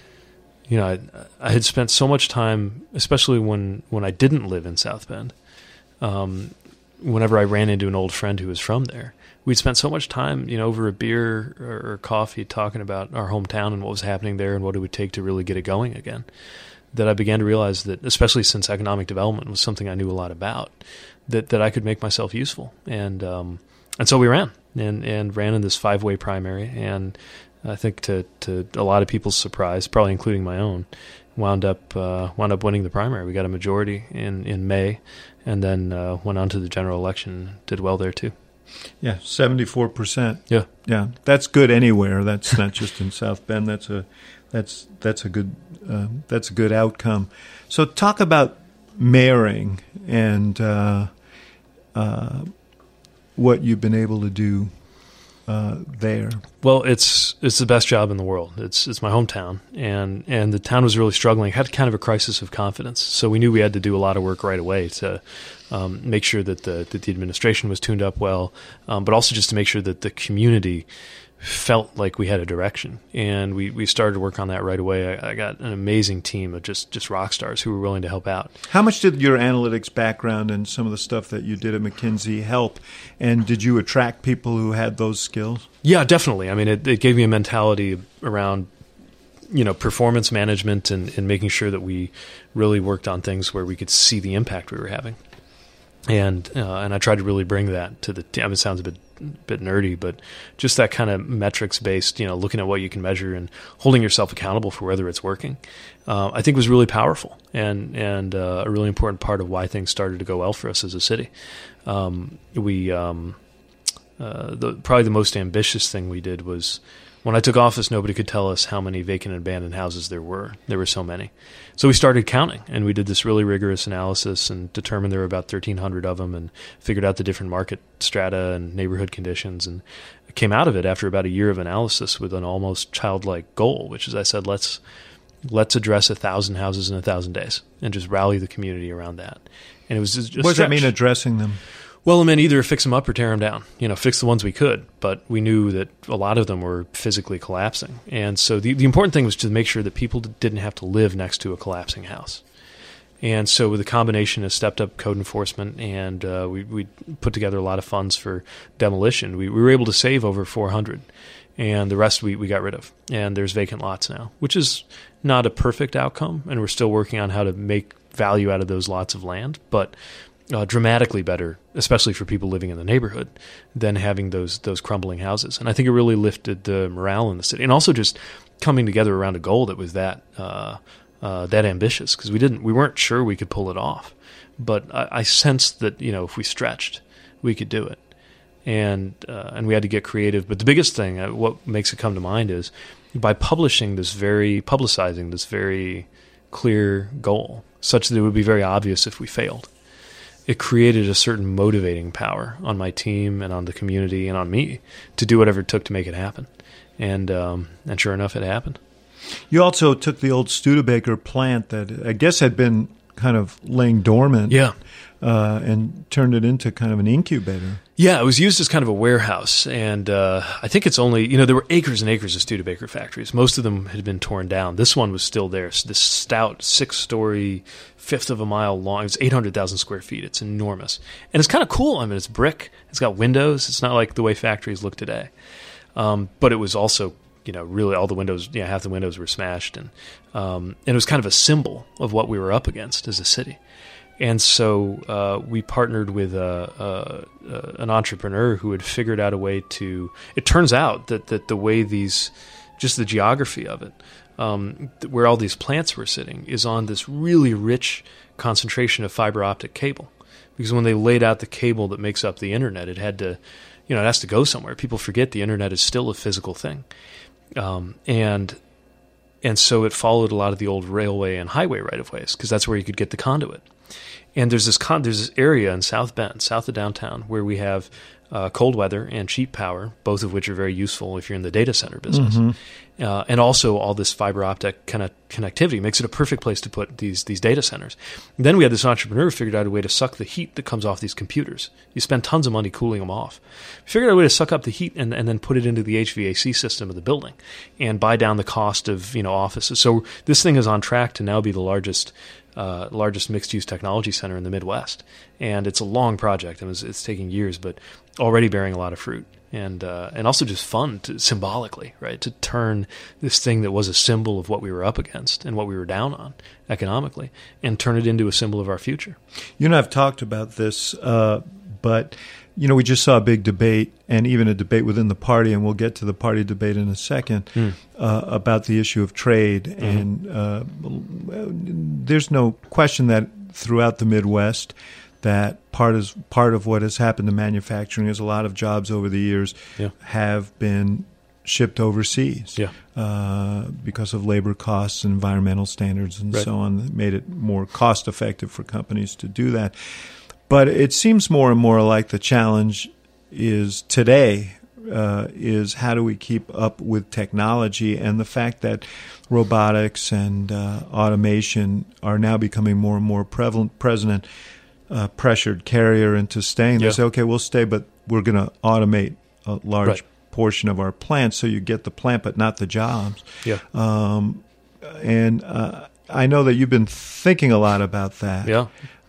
C: had spent so much time, especially when I didn't live in South Bend, whenever I ran into an old friend who was from there, we'd spent so much time, over a beer or coffee talking about our hometown and what was happening there and what it would take to really get it going again, that I began to realize that, especially since economic development was something I knew a lot about, that I could make myself useful. And so we ran and ran in this 5-way primary and I think to a lot of people's surprise, probably including my own, wound up winning the primary. We got a majority in May, and then went on to the general election. Did well there too.
B: Yeah, 74%.
C: Yeah.
B: That's good anywhere. That's not just in South Bend. That's a good outcome. So talk about mayoring and what you've been able to do there.
C: Well, it's the best job in the world. It's my hometown, and the town was really struggling. Had kind of a crisis of confidence, so we knew we had to do a lot of work right away to make sure that the administration was tuned up well, but also just to make sure that the community felt like we had a direction. And we started to work on that right away. I got an amazing team of just rock stars who were willing to help out.
B: How much did your analytics background and some of the stuff that you did at McKinsey help? And did you attract people who had those skills?
C: Yeah, definitely. I mean, it gave me a mentality around performance management and making sure that we really worked on things where we could see the impact we were having. And I tried to really bring that to the team. It sounds a bit nerdy, but just that kind of metrics based, looking at what you can measure and holding yourself accountable for whether it's working, I think was really powerful and a really important part of why things started to go well for us as a city. Probably the most ambitious thing we did was when I took office, nobody could tell us how many vacant and abandoned houses there were. There were so many. So we started counting, and we did this really rigorous analysis and determined there were about 1,300 of them and figured out the different market strata and neighborhood conditions, and came out of it after about a year of analysis with an almost childlike goal, which is I said, let's address 1,000 houses in 1,000 days and just rally the community around that. And it was just
B: what does that mean, addressing them?
C: Well, it meant either fix them up or tear them down. Fix the ones we could, but we knew that a lot of them were physically collapsing. And so the important thing was to make sure that people didn't have to live next to a collapsing house. And so with a combination of stepped-up code enforcement and we put together a lot of funds for demolition, we were able to save over 400, and the rest we got rid of. And there's vacant lots now, which is not a perfect outcome, and we're still working on how to make value out of those lots of land, but dramatically better, especially for people living in the neighborhood, than having those crumbling houses. And I think it really lifted the morale in the city, and also just coming together around a goal that was that ambitious, because we weren't sure we could pull it off, but I sensed that if we stretched, we could do it, and we had to get creative. But the biggest thing, what makes it come to mind, is by publicizing this very clear goal, such that it would be very obvious if we failed. It created a certain motivating power on my team and on the community and on me to do whatever it took to make it happen. And sure enough, it happened.
B: You also took the old Studebaker plant that I guess had been kind of laying dormant, and turned it into kind of an incubator.
C: Yeah, it was used as kind of a warehouse, and I think it's only, there were acres and acres of Studebaker factories. Most of them had been torn down. This one was still there. So this stout 6-story, fifth of a mile long. It's 800,000 square feet. It's enormous. And it's kind of cool. I mean, it's brick. It's got windows. It's not like the way factories look today. But it was also, really all the windows, half the windows were smashed. And it was kind of a symbol of what we were up against as a city. And so we partnered with an entrepreneur who had figured out a way to. It turns out that the way just the geography of it, where all these plants were sitting, is on this really rich concentration of fiber optic cable. Because when they laid out the cable that makes up the internet, it had to, it has to go somewhere. People forget the internet is still a physical thing, and so it followed a lot of the old railway and highway right of ways, because that's where you could get the conduit. And there's this area in South Bend, south of downtown, where we have cold weather and cheap power, both of which are very useful if you're in the data center business. Mm-hmm. And also all this fiber optic kind of connectivity makes it a perfect place to put these data centers. And then we had this entrepreneur who figured out a way to suck the heat that comes off these computers. You spend tons of money cooling them off. We figured out a way to suck up the heat and then put it into the HVAC system of the building and buy down the cost of offices. So this thing is on track to now be the largest mixed-use technology center in the Midwest. And it's a long project, and it's taking years, but already bearing a lot of fruit. And also just fun symbolically, right, to turn this thing that was a symbol of what we were up against and what we were down on economically and turn it into a symbol of our future.
B: You and I have talked about this, but we just saw a big debate, and even a debate within the party, and we'll get to the party debate in a second, about the issue of trade. And there's no question that throughout the Midwest, that part of what has happened to manufacturing is a lot of jobs over the years have been shipped overseas because of labor costs and environmental standards and so on, that made it more cost effective for companies to do that. But it seems more and more like the challenge is today is how do we keep up with technology, and the fact that robotics and automation are now becoming more and more prevalent. President pressured Carrier into staying. They say, okay, we'll stay, but we're going to automate a large portion of our plants, so you get the plant but not the jobs. And I know that you've been thinking a lot about that.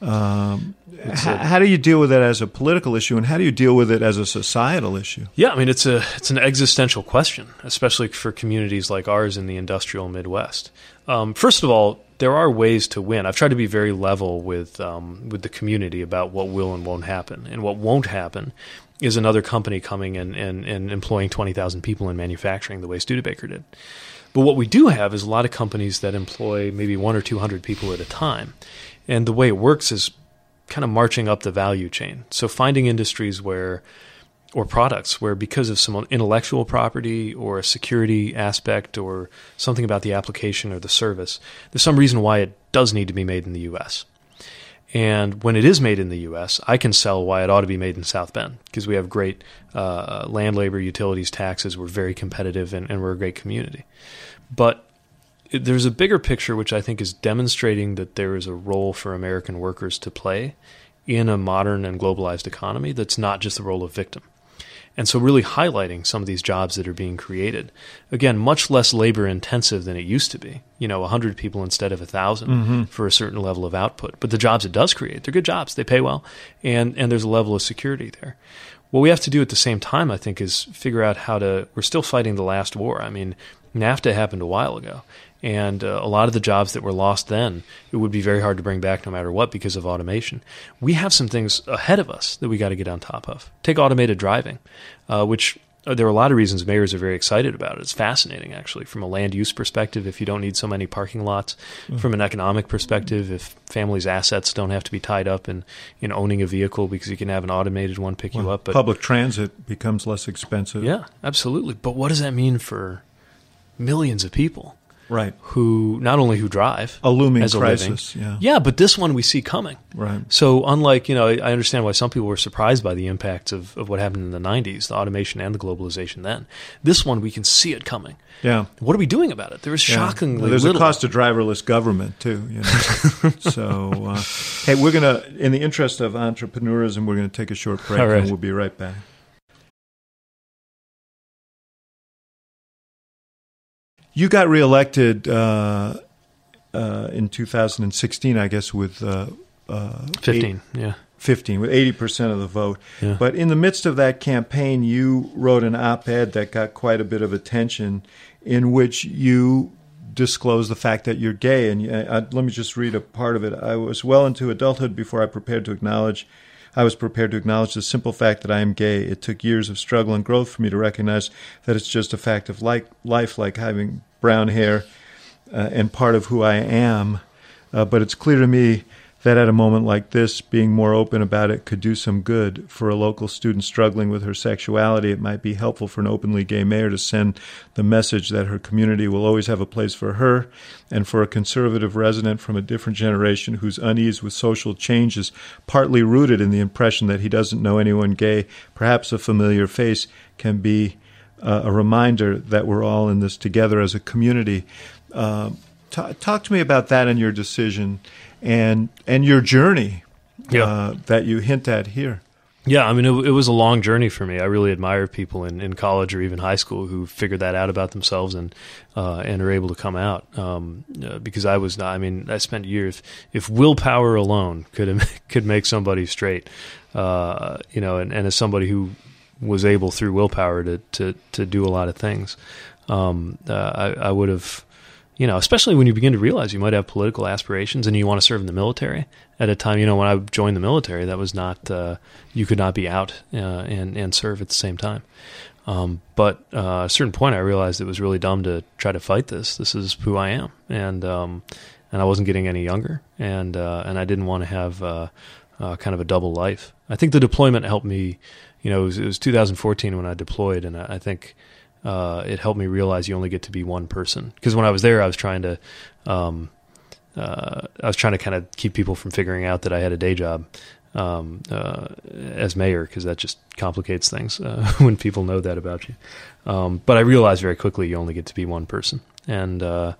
B: How do you deal with it as a political issue, and how do you deal with it as a societal issue?
C: Yeah, I mean, it's an existential question, especially for communities like ours in the industrial Midwest. First of all, there are ways to win. I've tried to be very level with the community about what will and won't happen. And what won't happen is another company coming and employing 20,000 people in manufacturing the way Studebaker did. But what we do have is a lot of companies that employ maybe 100 or 200 people at a time. And the way it works is kind of marching up the value chain. So finding industries or products where, because of some intellectual property or a security aspect or something about the application or the service, there's some reason why it does need to be made in the U.S. And when it is made in the U.S., I can sell why it ought to be made in South Bend, because we have great land, labor, utilities, taxes. We're very competitive, and we're a great community. But there's a bigger picture which I think is demonstrating that there is a role for American workers to play in a modern and globalized economy that's not just the role of victim. And so really highlighting some of these jobs that are being created. Again, much less labor intensive than it used to be. 100 people instead of 1,000 for a certain level of output. But the jobs it does create, they're good jobs. They pay well, and there's a level of security there. What we have to do at the same time, I think, is figure out we're still fighting the last war. I mean, NAFTA happened a while ago. And a lot of the jobs that were lost then, it would be very hard to bring back no matter what because of automation. We have some things ahead of us that we got to get on top of. Take automated driving, which there are a lot of reasons mayors are very excited about it. It's fascinating, actually, from a land use perspective, if you don't need so many parking lots. From an economic perspective, if families' assets don't have to be tied up in owning a vehicle because you can have an automated one pick you up. But
B: public transit becomes less expensive.
C: Yeah, absolutely. But what does that mean for millions of people?
B: Right.
C: Who not only who drive
B: a looming
C: as a
B: crisis,
C: living, but this one we see coming.
B: Right.
C: So unlike, I understand why some people were surprised by the impacts of what happened in the 90s, the automation and the globalization then. This one, we can see it coming.
B: Yeah.
C: What are we doing about it? There is shockingly
B: there's
C: little.
B: a cost of driverless government, too. So, hey, we're going to, in the interest of entrepreneurism, we're going to take a short break, and we'll be right back. You got reelected in 2016, I guess, with
C: 15,
B: 15, with 80% of the vote.
C: Yeah.
B: But in the midst of that campaign, you wrote an op-ed that got quite a bit of attention, in which you disclosed the fact that you're gay. And let me just read a part of it. I was well into adulthood before I was prepared to acknowledge the simple fact that I am gay. It took years of struggle and growth for me to recognize that it's just a fact of life, like having brown hair and part of who I am. But it's clear to me that at a moment like this, being more open about it could do some good. For a local student struggling with her sexuality, it might be helpful for an openly gay mayor to send the message that her community will always have a place for her, and for a conservative resident from a different generation whose unease with social change is partly rooted in the impression that he doesn't know anyone gay, perhaps a familiar face can be a reminder that we're all in this together as a community. Talk to me about that and your decision and your journey that you hint at here.
C: Yeah, I mean, it was a long journey for me. I really admire people in college or even high school who figured that out about themselves and are able to come out. Because I was not. I mean, I spent years. If willpower alone could make somebody straight, and as somebody who was able through willpower to do a lot of things, I would have. especially when you begin to realize you might have political aspirations and you want to serve in the military. At a time, when I joined the military, that was not, you could not be out and serve at the same time. But at a certain point, I realized it was really dumb to try to fight this. This is who I am, and I wasn't getting any younger, and I didn't want to have kind of a double life. I think the deployment helped me. It was 2014 when I deployed, and I think it helped me realize you only get to be one person. Because when I was there, I was trying to kind of keep people from figuring out that I had a day job as mayor, because that just complicates things when people know that about you. But I realized very quickly you only get to be one person, and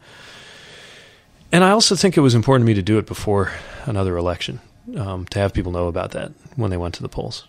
C: I also think it was important to me to do it before another election, to have people know about that when they went to the polls.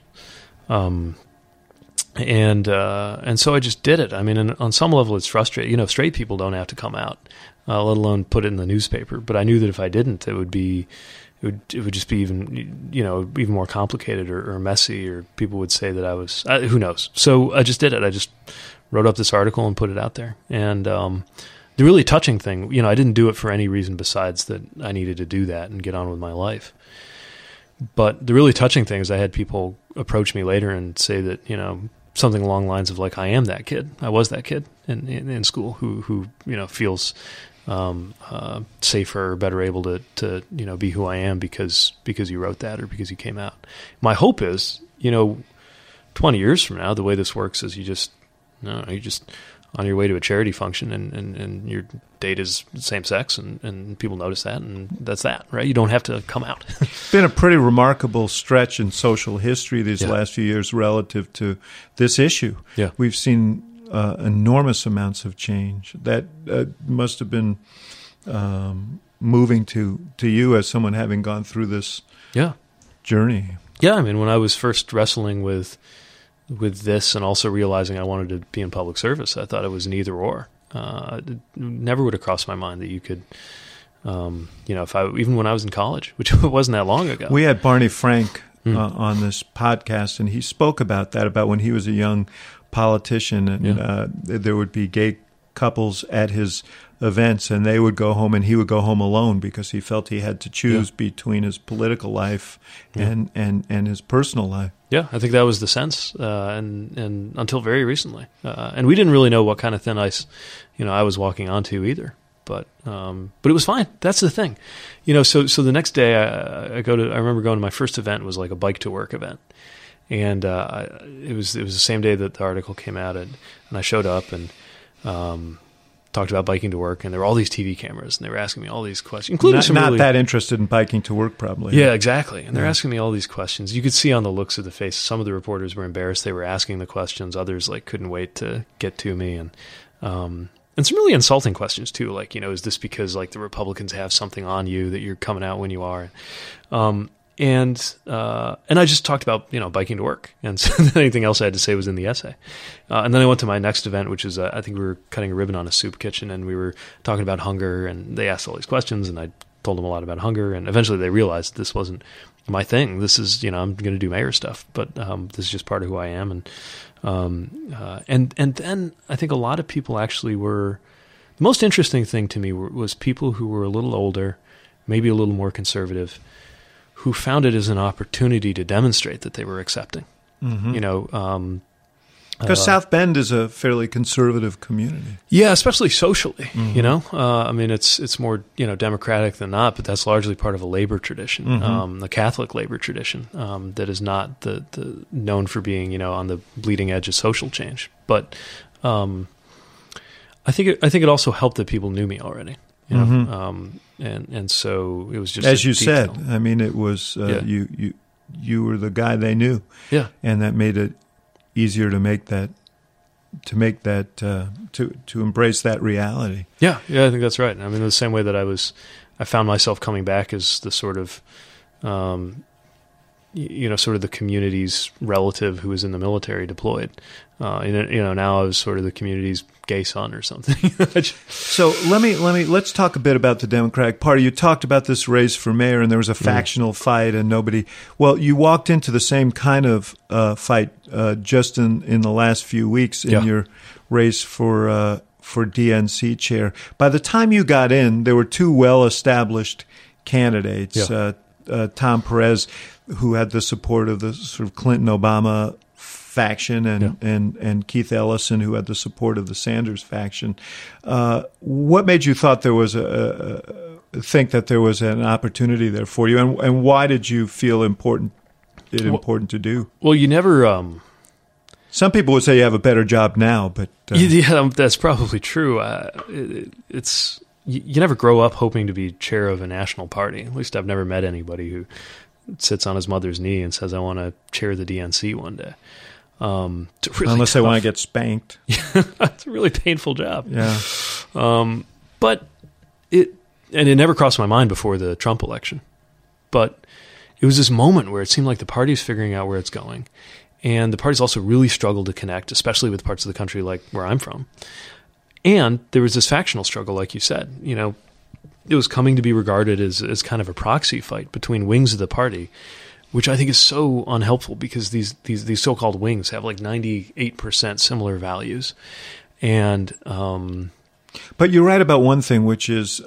C: And so I just did it. I mean, on some level, it's frustrating. Straight people don't have to come out, let alone put it in the newspaper. But I knew that if I didn't, it would just be even more complicated or messy, or people would say that I was, who knows. So I just did it. I just wrote up this article and put it out there. And the really touching thing, I didn't do it for any reason besides that I needed to do that and get on with my life. But the really touching thing is I had people approach me later and say that, something along the lines of like, I am that kid. I was that kid in school who feels safer or better able to be who I am because you wrote that or because you came out. My hope is, 20 years from now, the way this works is you just on your way to a charity function and your date is same sex and people notice that, and that's that, right? You don't have to come out.
B: It's been a pretty remarkable stretch in social history these last few years relative to this issue.
C: Yeah.
B: We've seen enormous amounts of change. That must have been moving to you as someone having gone through this journey. Yeah,
C: I mean, when I was first wrestling with this and also realizing I wanted to be in public service, I thought it was an either or. It never would have crossed my mind that you could, even when I was in college, which wasn't that long ago.
B: We had Barney Frank on this podcast, and he spoke about that, about when he was a young politician, and there would be gay couples at his events, and they would go home and he would go home alone because he felt he had to choose between his political life and his personal life.
C: Yeah, I think that was the sense, and until very recently, and we didn't really know what kind of thin ice, I was walking onto either. But it was fine. That's the thing, So the next day, I remember going to my first event was like a bike to work event, and it was the same day that the article came out, and I showed up and talked about biking to work, and there were all these TV cameras, and they were asking me all these questions, including
B: not that interested in biking to work, probably.
C: Yeah, exactly. And they're asking me all these questions. You could see on the looks of the faces, some of the reporters were embarrassed they were asking the questions. Others couldn't wait to get to me, and some really insulting questions too. Like, is this because the Republicans have something on you that you're coming out when you are? And I just talked about, biking to work. And so anything else I had to say was in the essay. And then I went to my next event, which is, I think we were cutting a ribbon on a soup kitchen, and we were talking about hunger, and they asked all these questions, and I told them a lot about hunger. And eventually they realized this wasn't my thing. This is, I'm going to do mayor stuff, but this is just part of who I am. And then I think a lot of people actually were, the most interesting thing to me was people who were a little older, maybe a little more conservative, who found it as an opportunity to demonstrate that they were accepting.
B: Mm-hmm. Because South Bend is a fairly conservative community.
C: Yeah, especially socially. Mm-hmm. I mean, it's more democratic than not, but that's largely part of a labor tradition, the Catholic labor tradition that is not the known for being on the bleeding edge of social change. But I think it also helped that people knew me already. And so it was just,
B: as you said, I mean, it was you were the guy they knew, and that made it easier to embrace that reality.
C: Yeah, I think that's right. I mean, the same way that I found myself coming back as the sort of, sort of the community's relative who was in the military deployed. Now I was sort of the community's gay son or something.
B: So let's talk a bit about the Democratic Party. You talked about this race for mayor, and there was a factional fight, and you walked into the same kind of fight just in the last few weeks in your race for for DNC chair. By the time you got in, there were two well-established candidates.
C: Yeah.
B: Tom Perez, who had the support of the sort of Clinton-Obama faction, and Keith Ellison, who had the support of the Sanders faction. What made you think that there was an opportunity there for you, and why did you feel important to do?
C: Well, you never.
B: Some people would say you have a better job now, but
C: yeah, that's probably true. It's you never grow up hoping to be chair of a national party. At least I've never met anybody who sits on his mother's knee and says, "I want to chair the DNC one day." Really
B: unless they want to get spanked.
C: It's a really painful job.
B: Yeah.
C: But it never crossed my mind before the Trump election. But it was this moment where it seemed like the party's figuring out where it's going. And the party's also really struggled to connect, especially with parts of the country like where I'm from. And there was this factional struggle, like you said. You know, it was coming to be regarded as kind of a proxy fight between wings of the party, which I think is so unhelpful because these so-called wings have like 98% similar values. And
B: but you're right about one thing, which is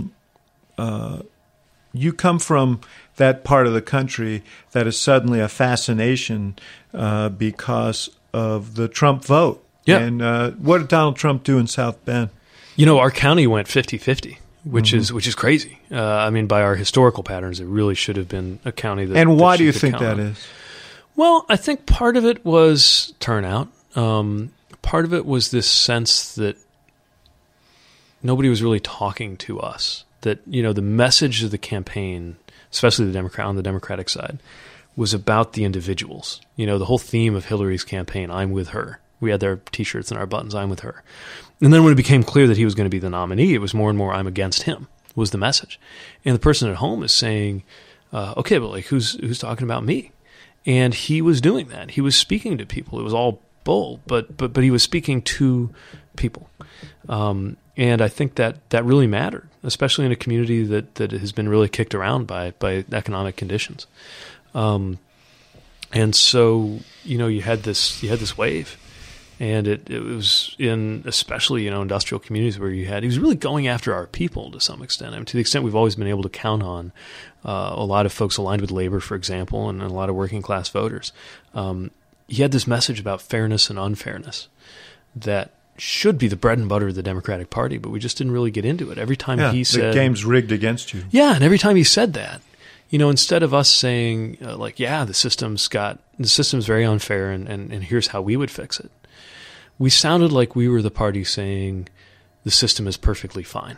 B: you come from that part of the country that is suddenly a fascination because of the Trump vote.
C: Yeah.
B: And what did Donald Trump do in South Bend?
C: You know, our county went 50-50. Which is crazy. I mean, by our historical patterns, it really should have been a county that.
B: And why
C: that
B: do you
C: could
B: think
C: count
B: that
C: on.
B: is?
C: Well, I think part of it was turnout. Part of it was this sense that nobody was really talking to us. That, you know, the message of the campaign, especially on the Democratic side, was about the individuals. You know, the whole theme of Hillary's campaign, "I'm with her." We had their T-shirts and our buttons, "I'm with her." And then when it became clear that he was going to be the nominee, it was more and more, "I'm against him," was the message. And the person at home is saying, okay, but like who's talking about me? And he was doing that. He was speaking to people. It was all bull, but he was speaking to people. And I think that really mattered, especially in a community that has been really kicked around by economic conditions. And so, you know, you had this wave. And it was in especially, you know, industrial communities where he was really going after our people to some extent. I mean, to the extent we've always been able to count on a lot of folks aligned with labor, for example, and a lot of working class voters. He had this message about fairness and unfairness that should be the bread and butter of the Democratic Party, but we just didn't really get into it. Every time he said...
B: the game's rigged against you.
C: Yeah, and every time he said that, you know, instead of us saying, the system's very unfair and here's how we would fix it, we sounded like we were the party saying the system is perfectly fine.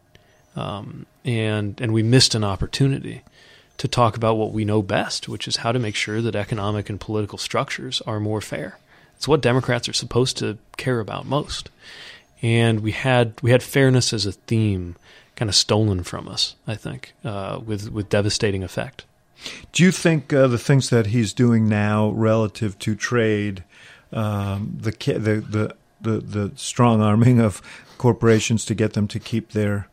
C: And we missed an opportunity to talk about what we know best, which is how to make sure that economic and political structures are more fair. It's what Democrats are supposed to care about most. And we had fairness as a theme kind of stolen from us, I think, with devastating effect.
B: Do you think the things that he's doing now relative to trade, the strong arming of corporations to get them to keep their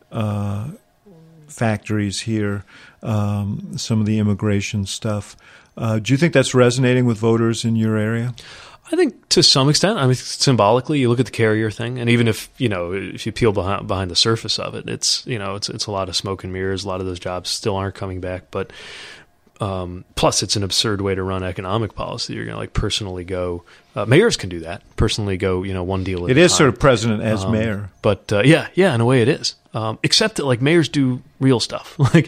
B: factories here, some of the immigration stuff, do you think that's resonating with voters in your area?
C: I think to some extent. I mean, symbolically, you look at the carrier thing, and even if you peel behind the surface of it, it's a lot of smoke and mirrors. A lot of those jobs still aren't coming back, but plus it's an absurd way to run economic policy. You're going to like personally go. Mayors can do that. Personally go, one deal at a time.
B: It is sort of president as mayor,
C: but yeah, in a way it is. Except that like mayors do real stuff. Like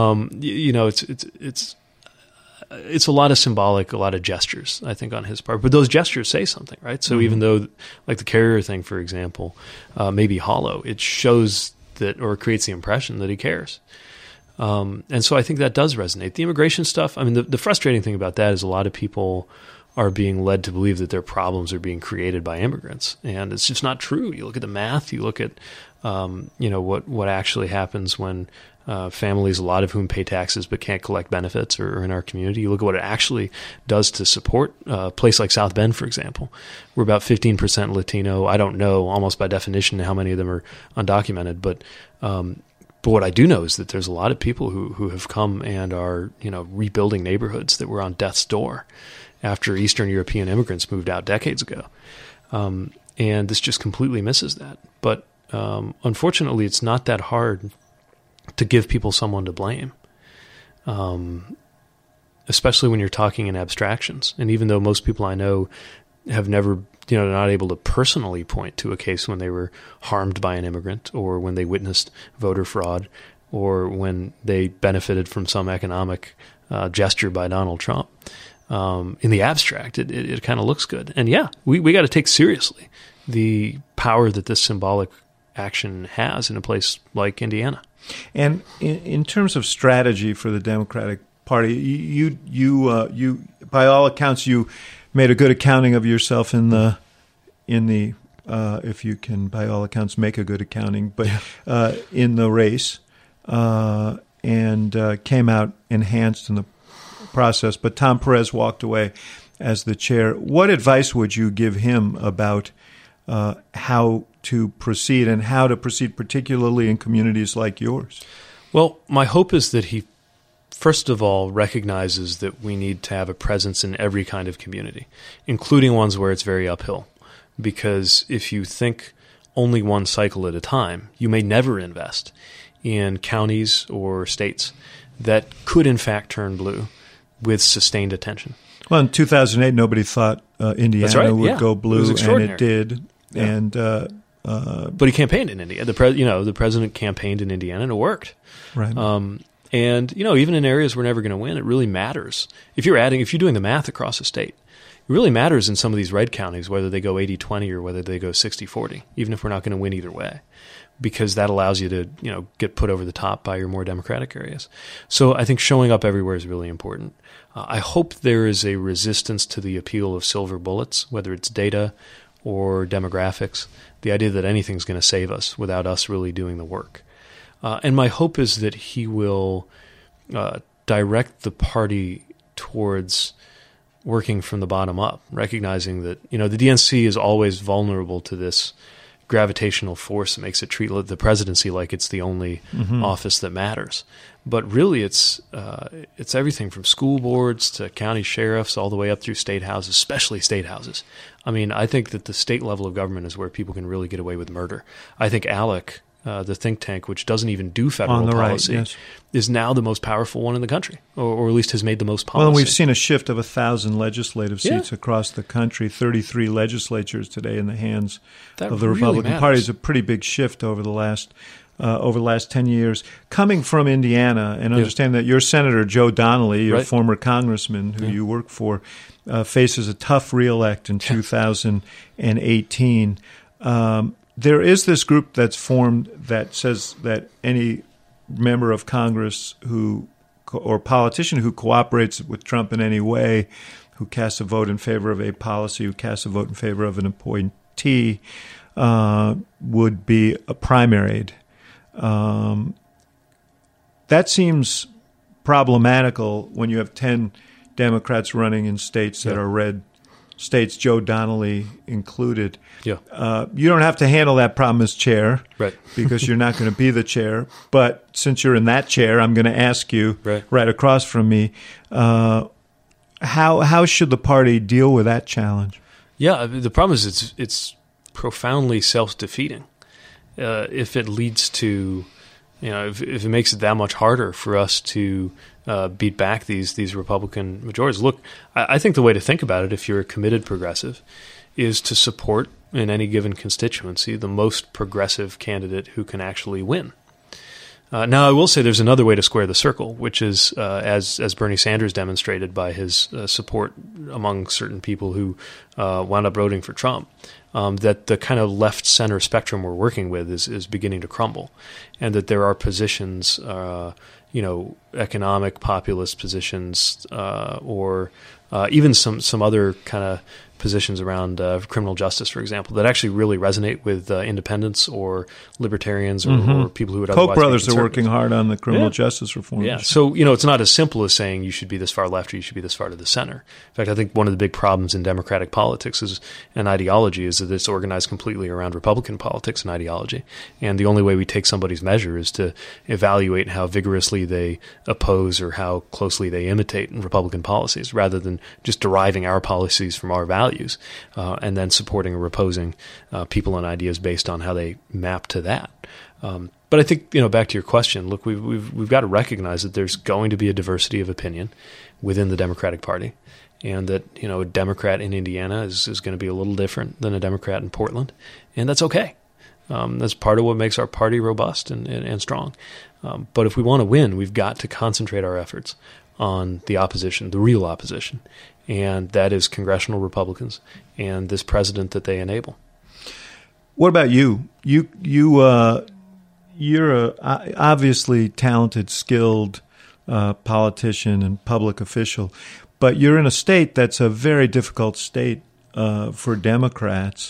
C: it's a lot of symbolic, a lot of gestures, I think, on his part. But those gestures say something, right? So even though, like the carrier thing, for example, may be hollow, it shows that, or creates the impression that he cares. And so I think that does resonate. The immigration stuff, I mean, the frustrating thing about that is a lot of people are being led to believe that their problems are being created by immigrants. And it's just not true. You look at the math, you look at, what actually happens when families, a lot of whom pay taxes but can't collect benefits, or in our community. You look at what it actually does to support a place like South Bend, for example. We're about 15% Latino. I don't know, almost by definition, how many of them are undocumented, but what I do know is that there's a lot of people who have come and are, rebuilding neighborhoods that were on death's door after Eastern European immigrants moved out decades ago. And this just completely misses that. But unfortunately, it's not that hard to give people someone to blame, especially when you're talking in abstractions. And even though most people I know have never, not able to personally point to a case when they were harmed by an immigrant, or when they witnessed voter fraud, or when they benefited from some economic gesture by Donald Trump. In the abstract, it kind of looks good. And yeah, we got to take seriously the power that this symbolic action has in a place like Indiana. And
B: in terms of strategy for the Democratic Party, you by all accounts, you made a good accounting of yourself in the if you can, by all accounts, make a good accounting, but in the race, and came out enhanced in the process. But Tom Perez walked away as the chair. What advice would you give him about how to proceed, and how to proceed particularly in communities like yours?
C: Well, my hope is that he, first of all, recognizes that we need to have a presence in every kind of community, including ones where it's very uphill. Because if you think only one cycle at a time, you may never invest in counties or states that could in fact turn blue with sustained attention.
B: Well, in 2008, nobody thought Indiana would go blue, and it did.
C: Yeah.
B: And
C: but he campaigned in Indiana. The president campaigned in Indiana, and it worked.
B: Right.
C: And even in areas we're never going to win, it really matters. If you're doing the math across a state, it really matters in some of these red counties whether they go 80-20 or whether they go 60-40, even if we're not going to win either way, because that allows you to get put over the top by your more democratic areas. So I think showing up everywhere is really important. I hope there is a resistance to the appeal of silver bullets, whether it's data or demographics, the idea that anything's going to save us without us really doing the work. And my hope is that he will direct the party towards working from the bottom up, recognizing that the DNC is always vulnerable to this gravitational force that makes it treat the presidency like it's the only office that matters. But really, it's everything from school boards to county sheriffs all the way up through state houses, especially state houses. I mean, I think that the state level of government is where people can really get away with murder. I think ALEC, the think tank, which doesn't even do federal policy, is now the most powerful one in the country, or at least has made the most policy.
B: Well, we've seen a shift of 1,000 legislative seats across the country, 33 legislatures today in the hands of the Republican Party. Is a pretty big shift over the last 10 years. Coming from Indiana, and understand that your Senator Joe Donnelly, your former congressman who you work for, faces a tough reelect in 2018. There is this group that's formed that says that any member of Congress or politician who cooperates with Trump in any way, who casts a vote in favor of a policy, who casts a vote in favor of an appointee, would be primaried. That seems problematical when you have 10 Democrats running in states that are red states, Joe Donnelly included. You don't have to handle that problem as chair, because you're not going to be the chair. But since you're in that chair, I'm going to ask you right across from me, how should the party deal with that challenge?
C: Yeah, the problem is it's profoundly self-defeating. If it leads to, if it makes it that much harder for us to beat back these Republican majorities. Look, I think the way to think about it, if you're a committed progressive, is to support in any given constituency the most progressive candidate who can actually win. Now, I will say there's another way to square the circle, which is, as Bernie Sanders demonstrated by his support among certain people who wound up voting for Trump, that the kind of left-center spectrum we're working with is beginning to crumble, and that there are positions, economic populist positions, or even some other kind of positions around criminal justice, for example, that actually really resonate with independents or libertarians or people who would otherwise
B: Koch brothers are working hard on the criminal justice reform.
C: Yeah, so it's not as simple as saying you should be this far left or you should be this far to the center. In fact, I think one of the big problems in democratic politics and ideology is that it's organized completely around Republican politics and ideology. And the only way we take somebody's measure is to evaluate how vigorously they oppose or how closely they imitate Republican policies, rather than just deriving our policies from our values values, and then supporting or opposing people and ideas based on how they map to that. But I think, back to your question, look, we've got to recognize that there's going to be a diversity of opinion within the Democratic Party, and that, a Democrat in Indiana is going to be a little different than a Democrat in Portland, and that's okay. That's part of what makes our party robust and strong. But if we want to win, we've got to concentrate our efforts on the opposition, the real opposition, and that is congressional Republicans and this president that they enable.
B: What about you? You're a obviously talented, skilled politician and public official, but you're in a state that's a very difficult state for Democrats.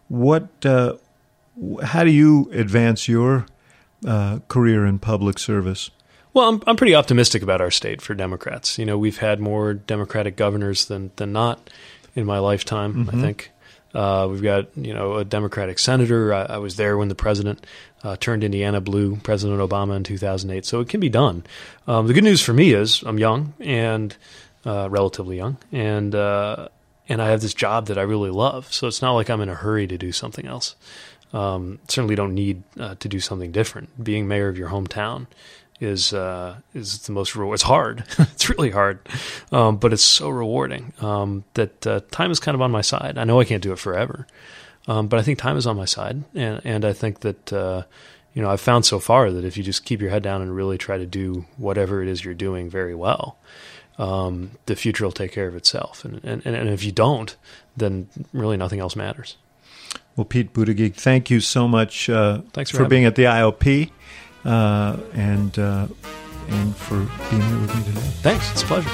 B: How do you advance your career in public service?
C: Well, I'm pretty optimistic about our state for Democrats. We've had more Democratic governors than not in my lifetime, I think. We've got, a Democratic senator. I was there when the president turned Indiana blue, President Obama, in 2008. So it can be done. The good news for me is I'm young and relatively young, and I have this job that I really love. So it's not like I'm in a hurry to do something else. Certainly don't need to do something different. Being mayor of your hometown is the most rewarding. It's hard. It's really hard, but it's so rewarding that time is kind of on my side. I know I can't do it forever, but I think time is on my side, and I think that I've found so far that if you just keep your head down and really try to do whatever it is you're doing very well, the future will take care of itself. And if you don't, then really nothing else matters.
B: Well, Pete Buttigieg, thank you so much
C: Thanks
B: for being at the IOP and for being here with me today.
C: Thanks. It's a pleasure.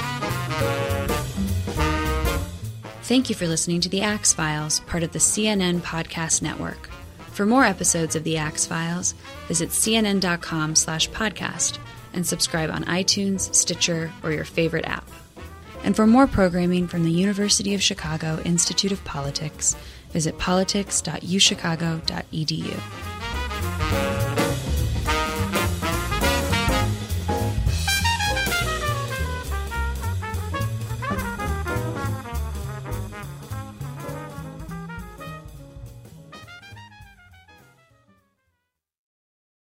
A: Thank you for listening to The Axe Files, part of the CNN Podcast Network. For more episodes of The Axe Files, visit cnn.com/podcast and subscribe on iTunes, Stitcher, or your favorite app. And for more programming from the University of Chicago Institute of Politics, visit politics.uchicago.edu.